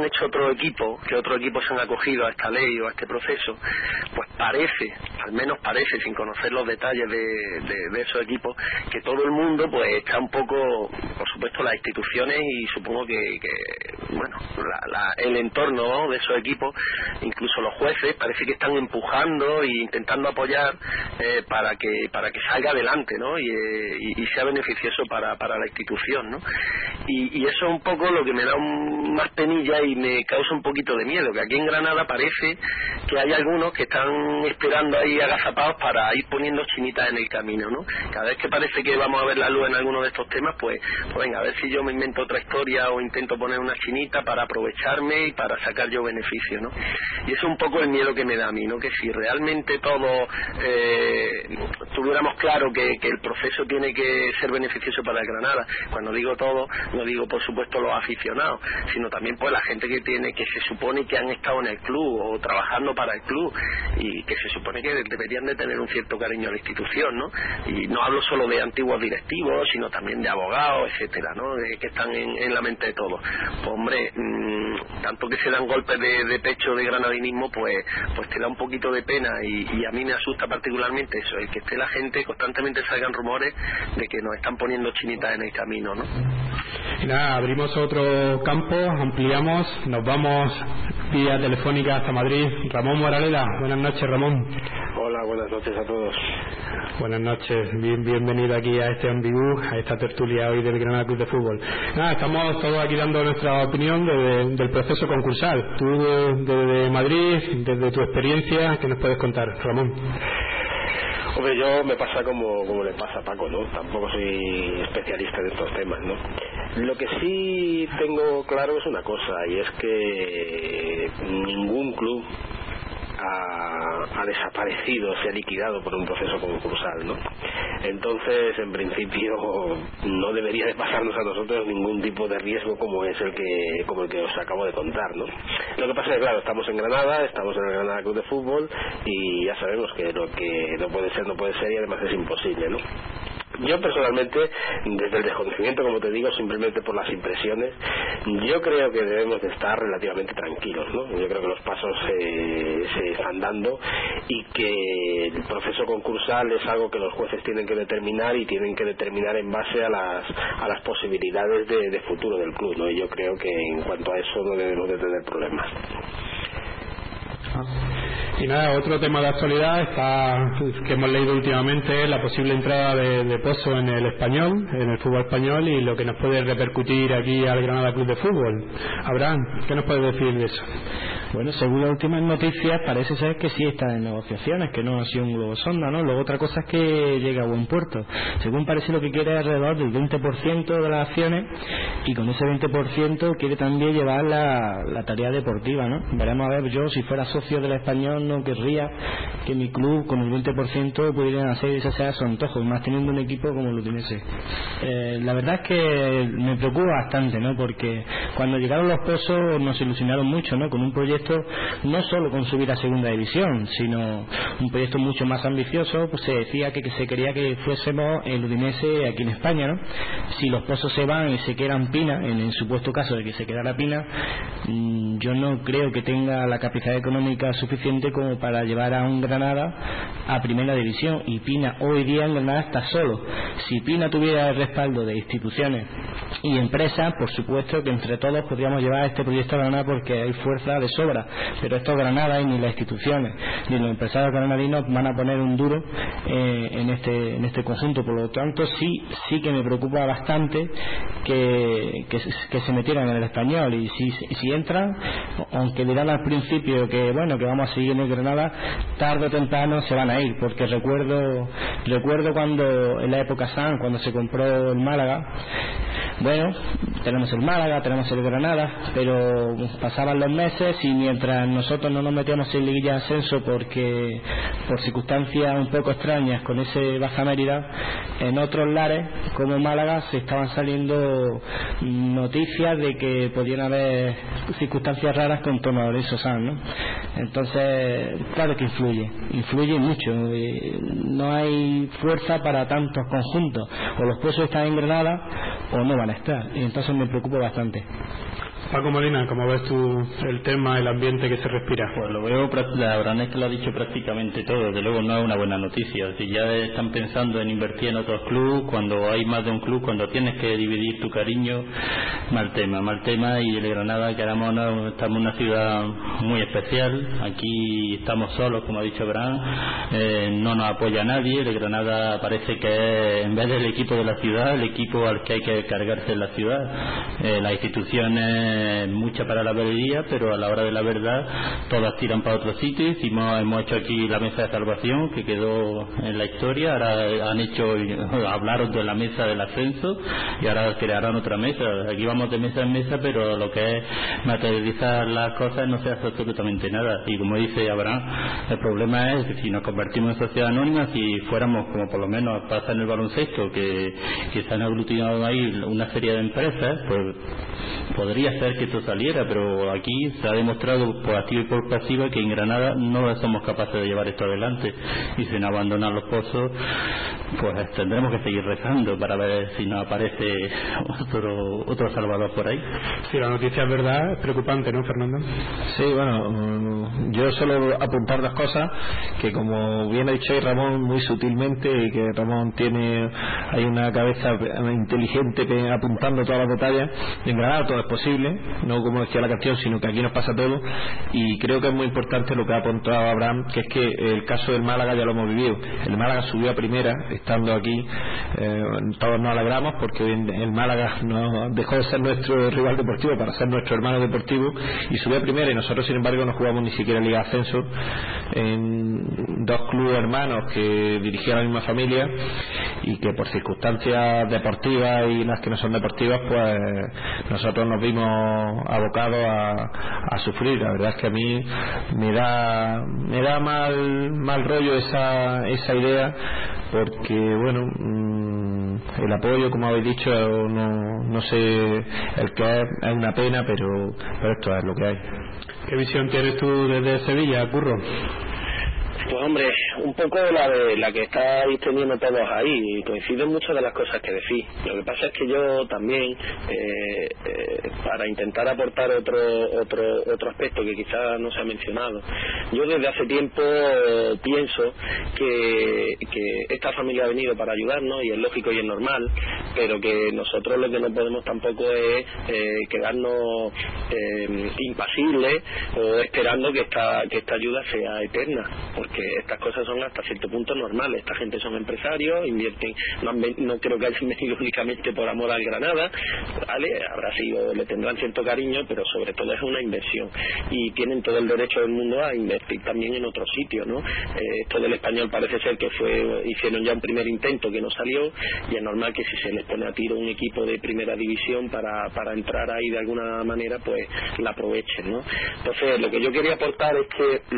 Speaker 10: equipo se han acogido a esta ley o a este proceso, pues parece, al menos parece, sin conocer los detalles de esos equipos, que todo el mundo pues está un poco, por supuesto las instituciones y supongo que bueno, el entorno, ¿no?, de esos equipos, incluso los jueces, parece que están empujando e intentando apoyar para que salga adelante, ¿no?, y sea beneficioso para la institución, ¿no? Y eso es un poco lo que me da más penilla y me causa un poquito de miedo, que aquí en Granada parece que hay algunos que están esperando ahí agazapados para ir poniendo chinitas en el camino, ¿no? Cada vez que parece que vamos a ver la luz en alguno de estos temas, pues venga, a ver si yo me invento otra historia o intento poner una chinita para aprovecharme y para sacar yo beneficio, ¿no? Y eso es un poco el miedo que me da a mí, ¿no? Que si realmente todos tuviéramos claro que el proceso tiene que ser beneficioso para el Granada, cuando digo todo, no digo por supuesto los aficionados, sino también pues la gente que se supone que han estado en el club o trabajando para el club y que se supone que deberían de tener un cierto cariño a la institución, ¿no? Y no hablo solo de antiguos directivos, sino también de abogados, etcétera, ¿no?, que están en la mente de todos. Pues hombre, tanto que se dan golpes de pecho de granadinismo, pues te da un poquito de pena y a mí me asusta particularmente eso, el que esté la gente, constantemente salgan rumores de que nos están poniendo chinitas en el camino, ¿no?
Speaker 3: Y nada, abrimos otro campo, ampliamos, nos vamos vía telefónica hasta Madrid. Ramón Moraleda, buenas noches, Ramón.
Speaker 11: Hola, buenas noches a todos.
Speaker 3: Buenas noches, bienvenido aquí a este Ambigú, a esta tertulia hoy del Granada Club de Fútbol. Nada, estamos todos aquí dando nuestra opinión del proceso concursal. Tú desde Madrid, desde tu experiencia, ¿qué nos puedes contar, Ramón?
Speaker 11: Hombre, yo me pasa como le pasa a Paco, ¿no? Tampoco soy especialista en estos temas, ¿no? Lo que sí tengo claro es una cosa, y es que ningún club ha desaparecido, se ha liquidado por un proceso concursal, ¿no? Entonces, en principio, no debería de pasarnos a nosotros ningún tipo de riesgo como el que os acabo de contar, ¿no? Lo que pasa es que, claro, estamos en Granada, estamos en el Granada Club de Fútbol y ya sabemos que lo que no puede ser y además es imposible, ¿no? Yo personalmente, desde el desconocimiento, como te digo, simplemente por las impresiones, yo creo que debemos de estar relativamente tranquilos, ¿no? Yo creo que los pasos se están dando y que el proceso concursal es algo que los jueces tienen que determinar y tienen que determinar en base a las posibilidades de futuro del club, ¿no? Y yo creo que en cuanto a eso no debemos de tener problemas.
Speaker 3: Y nada, otro tema de actualidad que hemos leído últimamente es la posible entrada de Pozo en el Español, en el fútbol español, y lo que nos puede repercutir aquí al Granada Club de Fútbol. Abraham, ¿qué nos puedes decir de eso?
Speaker 8: Bueno, según las últimas noticias parece ser que sí está en negociaciones, que no ha sido un globo sonda, ¿no? Luego otra cosa es que llegue a buen puerto. Según parece, lo que quiere es alrededor del 20% de las acciones, y con ese 20% quiere también llevar la tarea deportiva, ¿no? Veremos a ver, yo si fuera socio del Español no querría que mi club con el 20% pudiera hacer ese a su antojo, más teniendo un equipo como el Udinese. La verdad es que me preocupa bastante, ¿no? Porque cuando llegaron los Pozos nos ilusionaron mucho, ¿no? Con un proyecto no solo con subir a segunda división, sino un proyecto mucho más ambicioso. Pues se decía que se quería que fuésemos el Udinese aquí en España, ¿no? Si los Pozos se van y se quedan Pina, en el supuesto caso de que se quedara Pina, yo no creo que tenga la capacidad económica suficiente como para llevar a un Granada a primera división, y Pina hoy día en Granada está solo. Si Pina tuviera el respaldo de instituciones y empresas, por supuesto que entre todos podríamos llevar este proyecto a Granada, porque hay fuerza de sobra, pero estos Granadas, y ni las instituciones ni los empresarios granadinos van a poner un duro en este conjunto. Por lo tanto, sí que me preocupa bastante que se metieran en el Español, y si entran, aunque dirán al principio que bueno, que vamos a seguir en el Granada, tarde o temprano se van a ir, porque recuerdo cuando en la época San, cuando se compró el Málaga, bueno, tenemos el Málaga, tenemos el Granada, pero pasaban los meses y mientras nosotros no nos metíamos en liguilla de ascenso porque por circunstancias un poco extrañas con ese Baja Mérida, en otros lares como Málaga se estaban saliendo noticias de que podían haber circunstancias raras con torno a Lorenzo Sanz, ¿no? Entonces, claro que influye mucho. No hay fuerza para tantos conjuntos, o los Pozos están en Granada o no van a estar, y entonces me preocupa bastante.
Speaker 3: Paco Molina, ¿cómo ves tú el tema, el ambiente que se respira?
Speaker 9: Pues lo veo, la verdad es que lo ha dicho prácticamente todo. Desde luego no es una buena noticia. Si ya están pensando en invertir en otros clubes, cuando hay más de un club, cuando tienes que dividir tu cariño, mal tema. Y el Granada, que ahora estamos en una ciudad muy especial. Aquí estamos solos, como ha dicho Abraham, no nos apoya nadie. El Granada parece que es, en vez del equipo de la ciudad, el equipo al que hay que cargarse en la ciudad. Las instituciones, muchas para la veeduría, pero a la hora de la verdad todas tiran para otro sitio. Hemos hecho aquí la mesa de salvación, que quedó en la historia. Ahora hablaron de la mesa del ascenso y ahora crearán otra mesa. Aquí vamos de mesa en mesa, pero lo que es materializar las cosas no se hace absolutamente nada. Y como dice Abraham, el problema es que si nos convertimos en sociedad anónima, si fuéramos como por lo menos pasa en el baloncesto, que se han aglutinado ahí una serie de empresas, pues podría ser que esto saliera, pero aquí se ha demostrado por activa y por pasiva que en Granada no somos capaces de llevar esto adelante, y sin abandonar los pozos pues tendremos que seguir rezando para ver si nos aparece otro salvador por ahí.
Speaker 3: Sí, la noticia es verdad, es preocupante, ¿no, Fernando?
Speaker 4: Sí, bueno, yo solo apuntar dos cosas, que como bien ha dicho Ramón muy sutilmente, y que Ramón hay una cabeza inteligente apuntando todas las batallas. En Granada todo es posible, no como decía la canción, sino que aquí nos pasa todo, y creo que es muy importante lo que ha apuntado Abraham, que es que el caso del Málaga ya lo hemos vivido. El Málaga subió a primera estando aquí, todos nos alegramos porque el Málaga no dejó de ser nuestro rival deportivo para ser nuestro hermano deportivo, y subió a primera, y nosotros sin embargo no jugamos ni siquiera Liga de Ascenso en dos clubes hermanos que dirigían la misma familia, y que por circunstancias deportivas y las que no son deportivas, pues nosotros nos vimos abocados a sufrir. La verdad es que a mí me da mal rollo esa idea, porque bueno, el apoyo, como habéis dicho, no sé el que es una pena, pero esto es lo que hay.
Speaker 3: ¿Qué visión tienes tú desde Sevilla, Curro?
Speaker 10: Pues hombre, un poco la que estáis teniendo todos ahí, y coinciden muchas de las cosas que decís. Lo que pasa es que yo también, para intentar aportar otro aspecto que quizás no se ha mencionado, yo desde hace tiempo pienso que esta familia ha venido para ayudarnos, y es lógico y es normal, pero que nosotros lo que no podemos tampoco es quedarnos impasibles o esperando que esta ayuda sea eterna, porque estas cosas son hasta cierto punto normales. Esta gente son empresarios, invierten, no creo que hayan venido únicamente por amor al Granada, ¿vale? Le tendrán cierto cariño, pero sobre todo es una inversión, y tienen todo el derecho del mundo a invertir también en otro sitio, ¿no? Esto del Español parece ser que hicieron ya un primer intento que no salió, y es normal que si se les pone a tiro un equipo de primera división para entrar ahí de alguna manera, pues la aprovechen, ¿no? Entonces lo que yo quería aportar es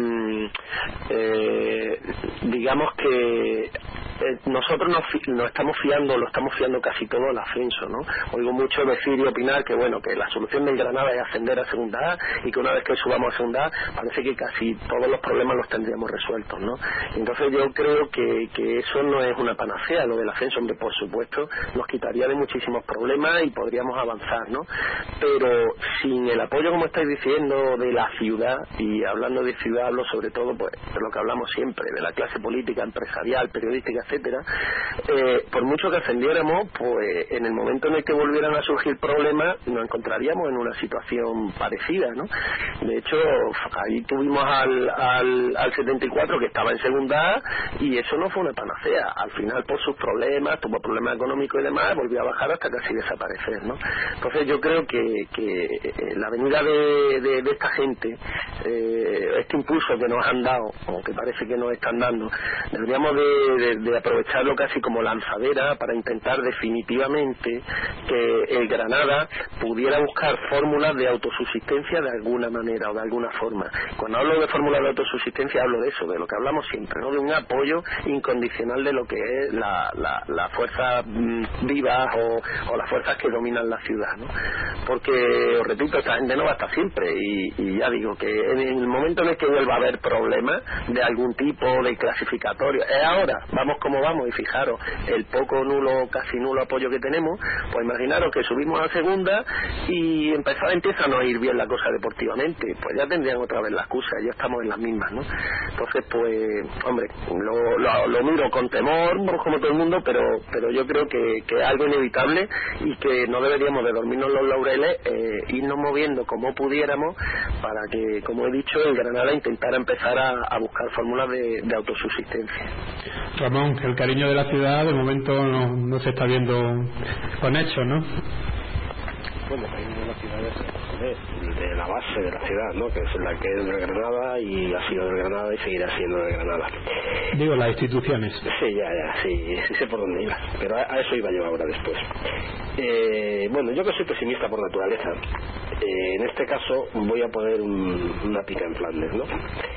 Speaker 10: que digamos que nosotros nos estamos fiando, lo estamos fiando casi todo al ascenso, ¿no? Oigo mucho decir y opinar que bueno, que la solución del Granada es ascender a segunda A, y que una vez que subamos a segunda A parece que casi todos los problemas los tendríamos resueltos, ¿no? Entonces yo creo que eso no es una panacea, lo del ascenso, hombre, por supuesto nos quitaría de muchísimos problemas y podríamos avanzar, ¿no? Pero sin el apoyo, como estáis diciendo, de la ciudad, y hablando de ciudad hablo sobre todo pues de lo que hablamos siempre, de la clase política, empresarial, periodística, etcétera, por mucho que ascendiéramos, pues en el momento en el que volvieran a surgir problemas nos encontraríamos en una situación parecida, ¿no? De hecho, ahí tuvimos al 74 que estaba en segunda A, y eso no fue una panacea. Al final, por sus problemas, tuvo problemas económicos y demás, volvió a bajar hasta casi desaparecer, ¿no? Entonces yo creo que la venida de esta gente, este impulso que nos han dado, o que parece que nos están dando, deberíamos de aprovecharlo casi como lanzadera para intentar definitivamente que el Granada pudiera buscar fórmulas de autosubsistencia de alguna manera o de alguna forma. Cuando hablo de fórmulas de autosubsistencia hablo de eso, de lo que hablamos siempre, ¿no? De un apoyo incondicional de lo que es la fuerza vivas o las fuerzas que dominan la ciudad, ¿no? Porque, os repito, esta gente no va a estar siempre, y ya digo que en el momento en el que vuelva a haber problemas de algún tipo de clasificatorio, es ahora, vamos cómo vamos y fijaros el poco nulo, casi nulo apoyo que tenemos, pues imaginaros que subimos a segunda y empieza a no ir bien la cosa deportivamente, pues ya tendrían otra vez la excusa, ya estamos en las mismas, ¿no? Entonces, pues, hombre, lo miro con temor, como todo el mundo, pero yo creo que es algo inevitable y que no deberíamos de dormirnos los laureles, irnos moviendo como pudiéramos para que, como he dicho, el Granada intentara empezar a buscar fórmulas de autosubsistencia.
Speaker 3: Ramón, el cariño de la ciudad de momento no se está viendo con hechos, ¿no?
Speaker 11: Bueno, el cariño de la ciudad es de la base de la ciudad, ¿no? Que es la que es del Granada y ha sido del Granada y seguirá siendo del Granada.
Speaker 3: Digo, las instituciones.
Speaker 11: Sí, sí sé por dónde iba, pero a eso iba yo ahora después. Bueno, yo que soy pesimista por naturaleza, en este caso voy a poner una pica en Flandes, ¿no?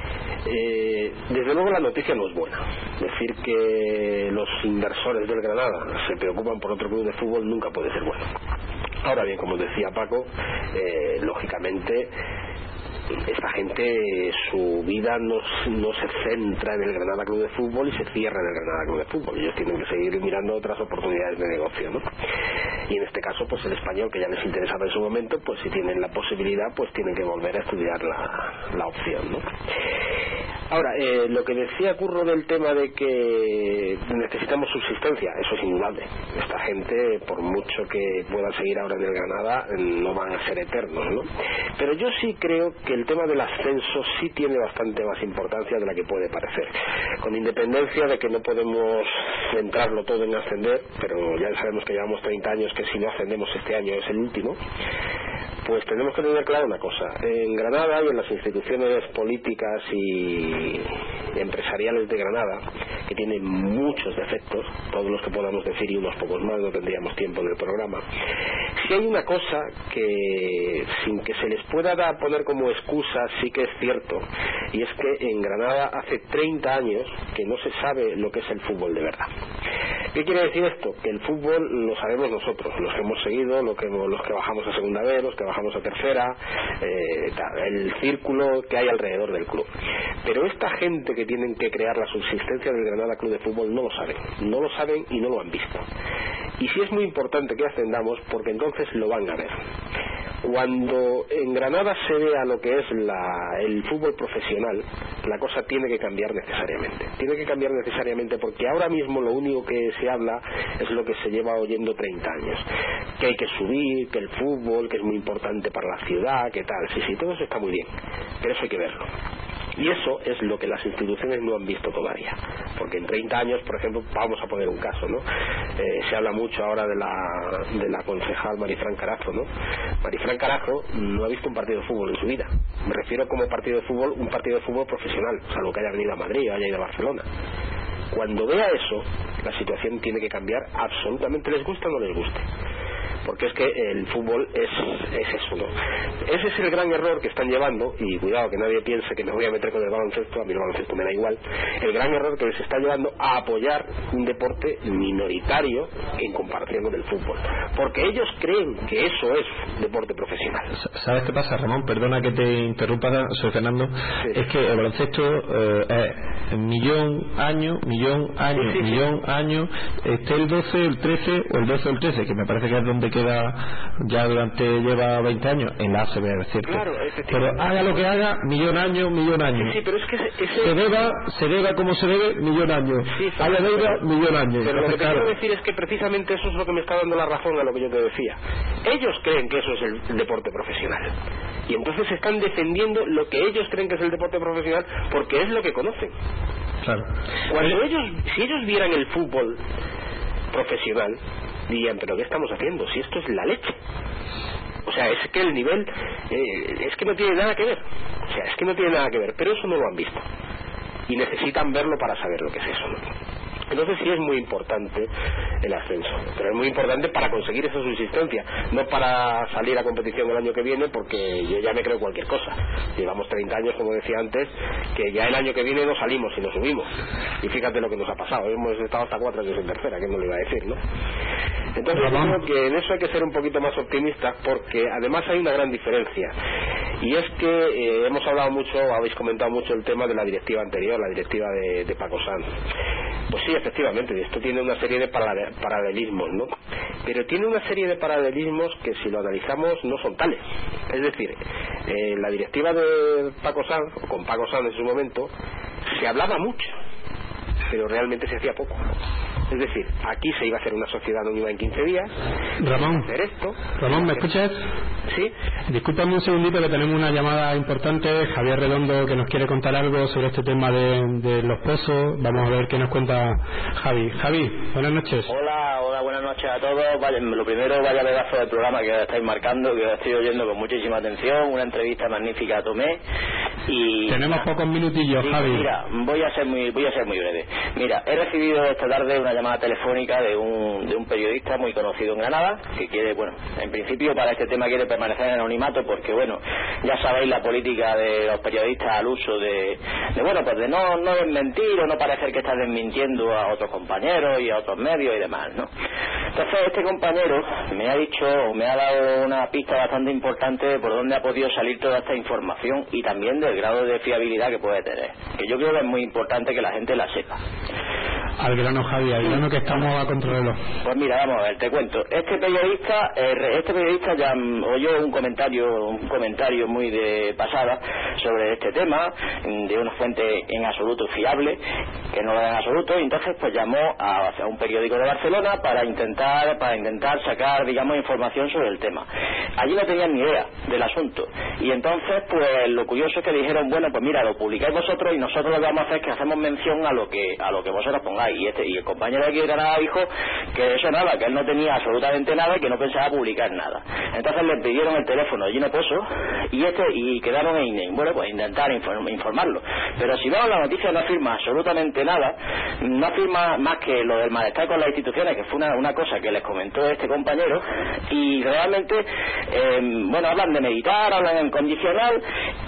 Speaker 11: Desde luego la noticia no es buena. Decir que los inversores del Granada se preocupan por otro club de fútbol nunca puede ser bueno. Ahora bien, como decía Paco, lógicamente esta gente, su vida no se centra en el Granada Club de Fútbol y se cierra en el Granada Club de Fútbol. Ellos tienen que seguir mirando otras oportunidades de negocio, ¿no? Y en este caso, pues el Español, que ya les interesaba en su momento, pues si tienen la posibilidad, pues tienen que volver a estudiar la opción, ¿no? Ahora, lo que decía Curro del tema de que necesitamos subsistencia, eso es indudable. Esta gente, por mucho que puedan seguir ahora en el Granada, no van a ser eternos, ¿no? Pero yo sí creo que el tema del ascenso sí tiene bastante más importancia de la que puede parecer. Con independencia de que no podemos centrarlo todo en ascender, pero ya sabemos que llevamos 30 años que si no ascendemos este año es el último, pues tenemos que tener claro una cosa. En Granada y en las instituciones políticas y empresariales de Granada, que tienen muchos defectos, todos los que podamos decir y unos pocos más, no tendríamos tiempo en el programa, si hay una cosa que sin que se les pueda poner como excusa, sí que es cierto, y es que en Granada hace 30 años que no se sabe lo que es el fútbol de verdad. ¿Qué quiere decir esto? Que el fútbol lo sabemos nosotros, los que hemos seguido, los que bajamos a segunda B, los que bajamos a tercera, el círculo que hay alrededor del club. Pero esta gente que tienen que crear la subsistencia del Granada Club de Fútbol no lo saben y no lo han visto. Y sí es muy importante que ascendamos, porque entonces lo van a ver. Cuando en Granada se vea lo que es el fútbol profesional, la cosa tiene que cambiar necesariamente. Tiene que cambiar necesariamente porque ahora mismo lo único que se habla es lo que se lleva oyendo 30 años. Que hay que subir, que el fútbol, que es muy importante para la ciudad, que tal. Sí, todo eso está muy bien, pero eso hay que verlo. Y eso es lo que las instituciones no han visto todavía. Porque en 30 años, por ejemplo, vamos a poner un caso, ¿no? Se habla mucho ahora de la concejal Marifran Carazo, ¿no? Marifran Carazo no ha visto un partido de fútbol en su vida. Me refiero como partido de fútbol, un partido de fútbol profesional, salvo que haya venido a Madrid o haya ido a Barcelona. Cuando vea eso, la situación tiene que cambiar absolutamente, les gusta o no les guste. Porque es que el fútbol es eso, ¿no? Ese es el gran error que están llevando, y cuidado que nadie piense que me voy a meter con el baloncesto, a mí el baloncesto me da igual. El gran error que les está llevando a apoyar un deporte minoritario en comparación con el fútbol, porque ellos creen que eso es deporte profesional.
Speaker 4: ¿Sabes qué pasa, Ramón? Perdona que te interrumpa, soy Fernando. Sí. Es que el baloncesto es millón año, esté el 12, el 13 o el 12 o el 13, que me parece que es donde queda ya lleva 20 años en la ACB, es cierto.
Speaker 10: Claro,
Speaker 4: pero haga lo que haga, millón años.
Speaker 10: Sí, pero es que
Speaker 4: se deba como se debe, millón años.
Speaker 10: Sí,
Speaker 4: haya deuda, millón años.
Speaker 10: Pero lo que te quiero decir es que precisamente eso es lo que me está dando la razón a lo que yo te decía. Ellos creen que eso es el deporte profesional. Y entonces están defendiendo lo que ellos creen que es el deporte profesional porque es lo que conocen.
Speaker 4: Claro.
Speaker 10: Si ellos vieran el fútbol profesional, dirían, pero ¿qué estamos haciendo? Si esto es la leche. O sea, es que el nivel es que no tiene nada que ver. O sea, es que no tiene nada que ver, pero eso no lo han visto. Y necesitan verlo para saber lo que es eso, ¿no? Entonces sí es muy importante el ascenso, pero es muy importante para conseguir esa subsistencia, no para salir a competición el año que viene, porque yo ya me creo cualquier cosa. Llevamos 30 años, como decía antes, que ya el año que viene no salimos y no subimos. Y fíjate lo que nos ha pasado, hemos estado hasta 4 años en tercera, que no le iba a decir, ¿no? Entonces yo creo que en eso hay que ser un poquito más optimistas, porque además hay una gran diferencia.
Speaker 11: y es que hemos hablado mucho, habéis comentado mucho el tema de la directiva anterior, la directiva de Paco Sanz. Pues sí, efectivamente, esto tiene una serie de paralelismos, ¿no? Pero tiene una serie de paralelismos que, si lo analizamos, no son tales. Es decir, la directiva de Paco Sanz, o con Paco Sanz en su momento, se hablaba mucho, pero realmente se hacía poco. Es decir, aquí se iba a hacer una sociedad anónima en 15 días.
Speaker 3: Ramón,
Speaker 11: hacer esto.
Speaker 3: Ramón, ¿me escuchas?
Speaker 11: Sí.
Speaker 3: Discúlpame un segundito, que tenemos una llamada importante. Javier Redondo, que nos quiere contar algo sobre este tema de los pozos. Vamos a ver qué nos cuenta Javi. Javi, buenas noches.
Speaker 12: Hola, buenas noches a todos. Vaya, lo primero, vaya pedazo del programa que estáis marcando, que estoy oyendo con muchísima atención. Una entrevista magnífica a Tomé. Y
Speaker 3: tenemos pocos minutillos,
Speaker 12: sí,
Speaker 3: Javi.
Speaker 12: Mira, voy a ser muy breve. Mira, he recibido esta tarde una llamada telefónica de un periodista muy conocido en Granada, que quiere, bueno, en principio para este tema quiere permanecer en anonimato, porque bueno, ya sabéis la política de los periodistas al uso de bueno, pues de no desmentir o no parecer que está desmintiendo a otros compañeros y a otros medios y demás, ¿no? Entonces este compañero me ha dado una pista bastante importante por donde ha podido salir toda esta información, y también del grado de fiabilidad que puede tener, que yo creo que es muy importante que la gente la sepa.
Speaker 3: Al grano, Javi, al grano, que estamos a contrarreloj.
Speaker 12: Pues mira, vamos a ver, te cuento. Este periodista ya oyó un comentario muy de pasada sobre este tema, de una fuente en absoluto fiable, que no lo es en absoluto, y entonces pues llamó a un periódico de Barcelona para intentar sacar, digamos, información sobre el tema. Allí no tenían ni idea del asunto, y entonces pues lo curioso es que dijeron, bueno, pues mira, lo publicáis vosotros y nosotros lo que vamos a hacer es que hacemos mención a lo que vosotros pongáis. Y el compañero de aquí de Granada dijo que eso nada, que él no tenía absolutamente nada y que no pensaba publicar nada. Entonces le pidieron el teléfono de Gino Pozo y quedaron en bueno, pues intentar informarlo. Pero si vemos la noticia, no afirma absolutamente nada, no afirma más que lo del malestar con las instituciones, que fue una cosa que les comentó este compañero, y realmente bueno, hablan de meditar, hablan en condicional,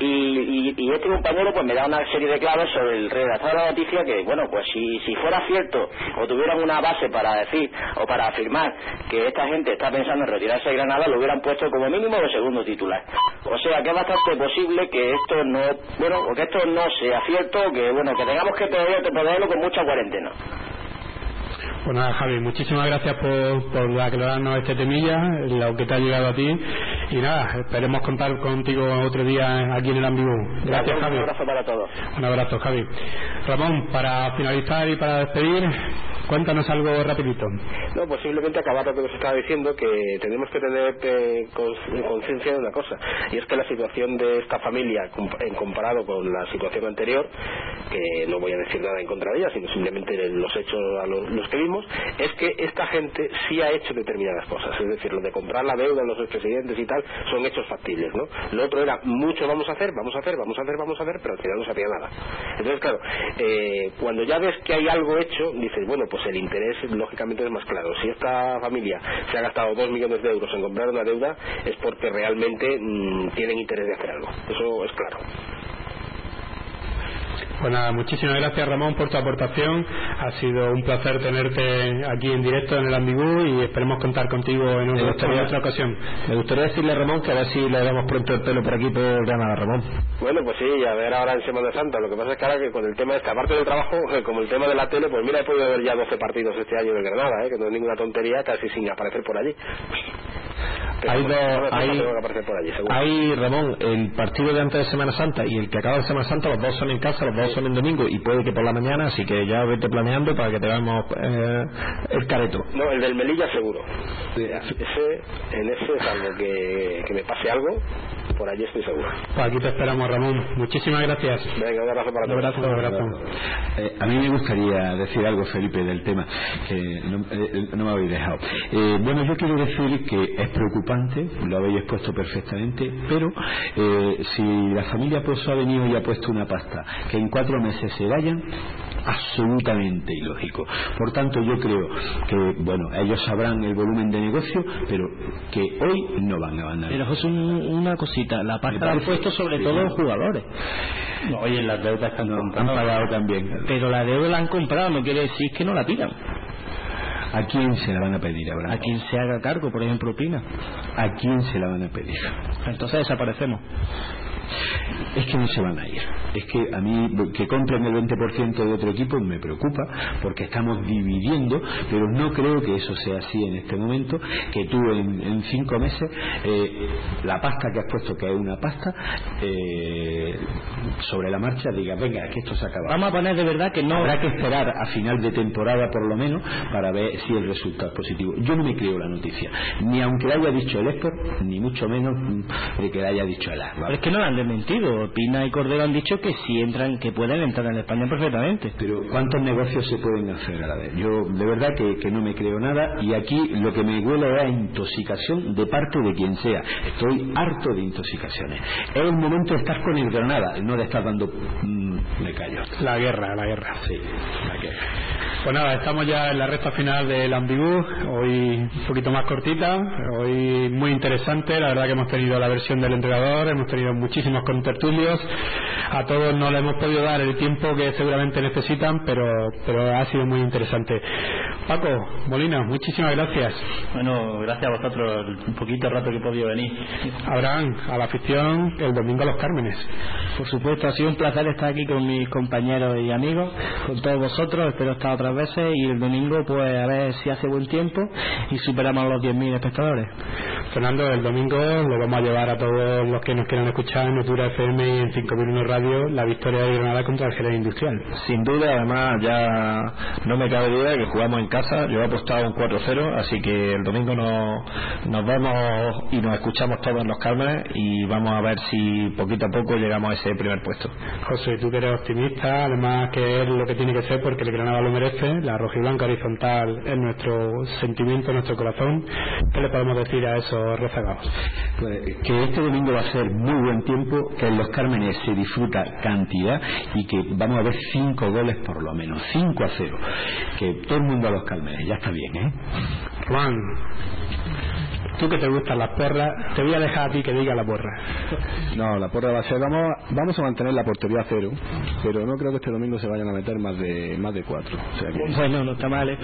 Speaker 12: y este compañero pues me da una serie de claves sobre el redactor de la noticia, que bueno, pues si fuera cierto o tuvieran una base para decir o para afirmar que esta gente está pensando en retirarse de Granada, lo hubieran puesto como mínimo de segundo titular. O sea que es bastante posible que esto no, bueno, o que esto no sea cierto, que bueno, que tengamos que ponerlo con mucha cuarentena.
Speaker 3: Pues nada, Javi, muchísimas gracias por aclararnos este temilla, lo que te ha llegado a ti, y nada, esperemos contar contigo otro día aquí en el Ambigu. Gracias, Javi.
Speaker 12: Un abrazo para todos.
Speaker 3: Un abrazo, Javi. Ramón, para finalizar y para despedir, cuéntanos algo rapidito.
Speaker 11: No, pues simplemente acabar lo que nos estaba diciendo, que tenemos que tener conciencia de una cosa, y es que la situación de esta familia, en comparado con la situación anterior, que no voy a decir nada en contra de ella, sino simplemente los hechos a los que vimos, es que esta gente sí ha hecho determinadas cosas. Es decir, lo de comprar la deuda de los expresidentes y tal son hechos factibles, ¿no? Lo otro era mucho vamos a hacer, pero al final no se hacía nada. Entonces, claro, cuando ya ves que hay algo hecho, dices, bueno, pues el interés lógicamente es más claro. Si esta familia se ha gastado 2 millones de euros en comprar una deuda, es porque realmente tienen interés de hacer algo. Eso es claro.
Speaker 3: Pues nada, muchísimas gracias, Ramón, por tu aportación. Ha sido un placer tenerte aquí en directo en el Ambigu, y esperemos contar contigo en otra ocasión.
Speaker 4: Me gustaría decirle a Ramón que a ver si le damos pronto el pelo por aquí por Granada, Ramón.
Speaker 11: Bueno, pues sí, a ver ahora en Semana Santa. Lo que pasa es que ahora que con el tema de esta parte del trabajo, como el tema de la tele, pues mira, he podido ver ya 12 partidos este año de Granada, que no es ninguna tontería, casi sin aparecer por allí.
Speaker 4: Hay, Ramón, el partido de antes de Semana Santa y el que acaba de Semana Santa, los dos son en casa, los dos son en domingo, y puede que por la mañana, así que ya vete planeando para que te veamos el careto.
Speaker 11: No, el del Melilla seguro. En ese, salvo que me pase algo, por allí estoy seguro.
Speaker 3: Pues aquí te esperamos, Ramón. Muchísimas gracias.
Speaker 11: Venga, un abrazo para todos.
Speaker 3: Un abrazo.
Speaker 5: A mí me gustaría decir algo, Felipe, del tema que no me habéis dejado. Bueno, yo quiero decir que es preocupante, lo habéis expuesto perfectamente, pero si la familia Pozo ha venido y ha puesto una pasta, que en 4 meses se vayan, absolutamente ilógico. Por tanto, yo creo que, bueno, ellos sabrán el volumen de negocio, pero que hoy no van a ganar.
Speaker 8: Pero José, una cosita, la pasta la han puesto sobre todo los jugadores.
Speaker 9: No, oye, las deudas que han comprado
Speaker 5: han pagado también.
Speaker 8: Pero la deuda la han comprado, no quiere decir que no la tiran.
Speaker 5: ¿A quién se la van a pedir ahora?
Speaker 8: A quien se haga cargo, por ejemplo, Pina.
Speaker 5: ¿A quién se la van a pedir?
Speaker 8: Entonces desaparecemos.
Speaker 5: Es que no se van a ir. Es que a mí que compren el 20% de otro equipo me preocupa, porque estamos dividiendo, pero no creo que eso sea así en este momento, que tú en 5 meses la pasta que has puesto, que es una pasta, sobre la marcha digas, venga, que esto se acaba.
Speaker 8: Vamos a poner de verdad que no.
Speaker 5: Habrá que esperar a final de temporada por lo menos para ver si el resultado es positivo. Yo no me creo la noticia, ni aunque la haya dicho el Sport, ni mucho menos de que la haya dicho el AS.
Speaker 8: Pero es que no lo han desmentido. Pina y Cordero han dicho que si entran, que pueden entrar en España perfectamente.
Speaker 5: Pero ¿cuántos negocios se pueden hacer a la vez? Yo de verdad que no me creo nada, y aquí lo que me huele es a intoxicación de parte de quien sea. Estoy harto de intoxicaciones. Es el momento de estar con el Granada, no de estar dando me callo.
Speaker 3: La guerra.
Speaker 5: Sí, la guerra.
Speaker 3: Pues nada, estamos ya en la recta final del Ambigú, hoy un poquito más cortita, hoy muy interesante. La verdad que hemos tenido la versión del entrenador, hemos tenido muchísimos contertulios, a todos no le hemos podido dar el tiempo que seguramente necesitan, pero ha sido muy interesante. Paco Molina, muchísimas gracias.
Speaker 9: Bueno, gracias a vosotros, un poquito rato que he podido venir.
Speaker 3: Abraham, a la afición, el domingo a los Cármenes.
Speaker 8: Por supuesto, ha sido un placer estar aquí con mis compañeros y amigos, con todos vosotros. Espero estar otras veces, y el domingo pues a ver si hace buen tiempo y superamos los 10.000 espectadores.
Speaker 3: Fernando, el domingo lo vamos a llevar a todos los que nos quieran escuchar en Otura FM y en 5001 Radio, la victoria de Granada contra el Jerez Industrial.
Speaker 4: Sin duda, además ya no me cabe duda que jugamos en casa. Yo he apostado un 4-0, así que el domingo nos vemos y nos escuchamos todos en los Cármenes, y vamos a ver si poquito a poco llegamos a ese primer puesto.
Speaker 3: José, tú que eres optimista, además que es lo que tiene que ser, porque el Granada lo merece. La rojiblanca horizontal es nuestro sentimiento, nuestro corazón. ¿Qué le podemos decir a esos rezagados?
Speaker 5: Pues que este domingo va a ser muy buen tiempo, que en los Cármenes se disfruta cantidad, y que vamos a ver 5 goles por lo menos, 5-0. Que todo el mundo a los Cármenes, ya está bien, ¿eh?
Speaker 3: Juan, tú que te gustan las porras, te voy a dejar a ti que diga la porra.
Speaker 2: No, la porra va a ser, vamos a mantener la portería a 0, pero no creo que este domingo se vayan a meter más de 4. O sea que...
Speaker 8: Bueno, no está mal, ¿eh?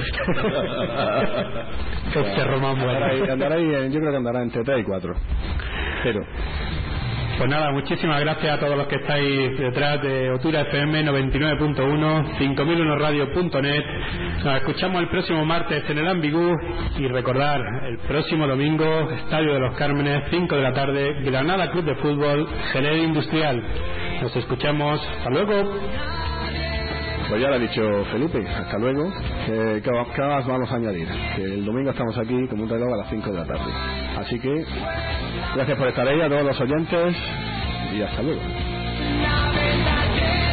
Speaker 2: Andará ahí, yo creo que andará entre 3 y 4. 0.
Speaker 3: Pues nada, muchísimas gracias a todos los que estáis detrás de Otura FM 99.1, 5001radio.net. Nos escuchamos el próximo martes en el Ambigú, y recordar, el próximo domingo, Estadio de los Cármenes, 5 de la tarde, Granada Club de Fútbol, Jerez Industrial. Nos escuchamos, hasta luego.
Speaker 2: Pues ya lo ha dicho Felipe, hasta luego. ¿Qué más vamos a añadir? Que el domingo estamos aquí como un reloj a las 5 de la tarde. Así que gracias por estar ahí, a todos los oyentes, y hasta luego.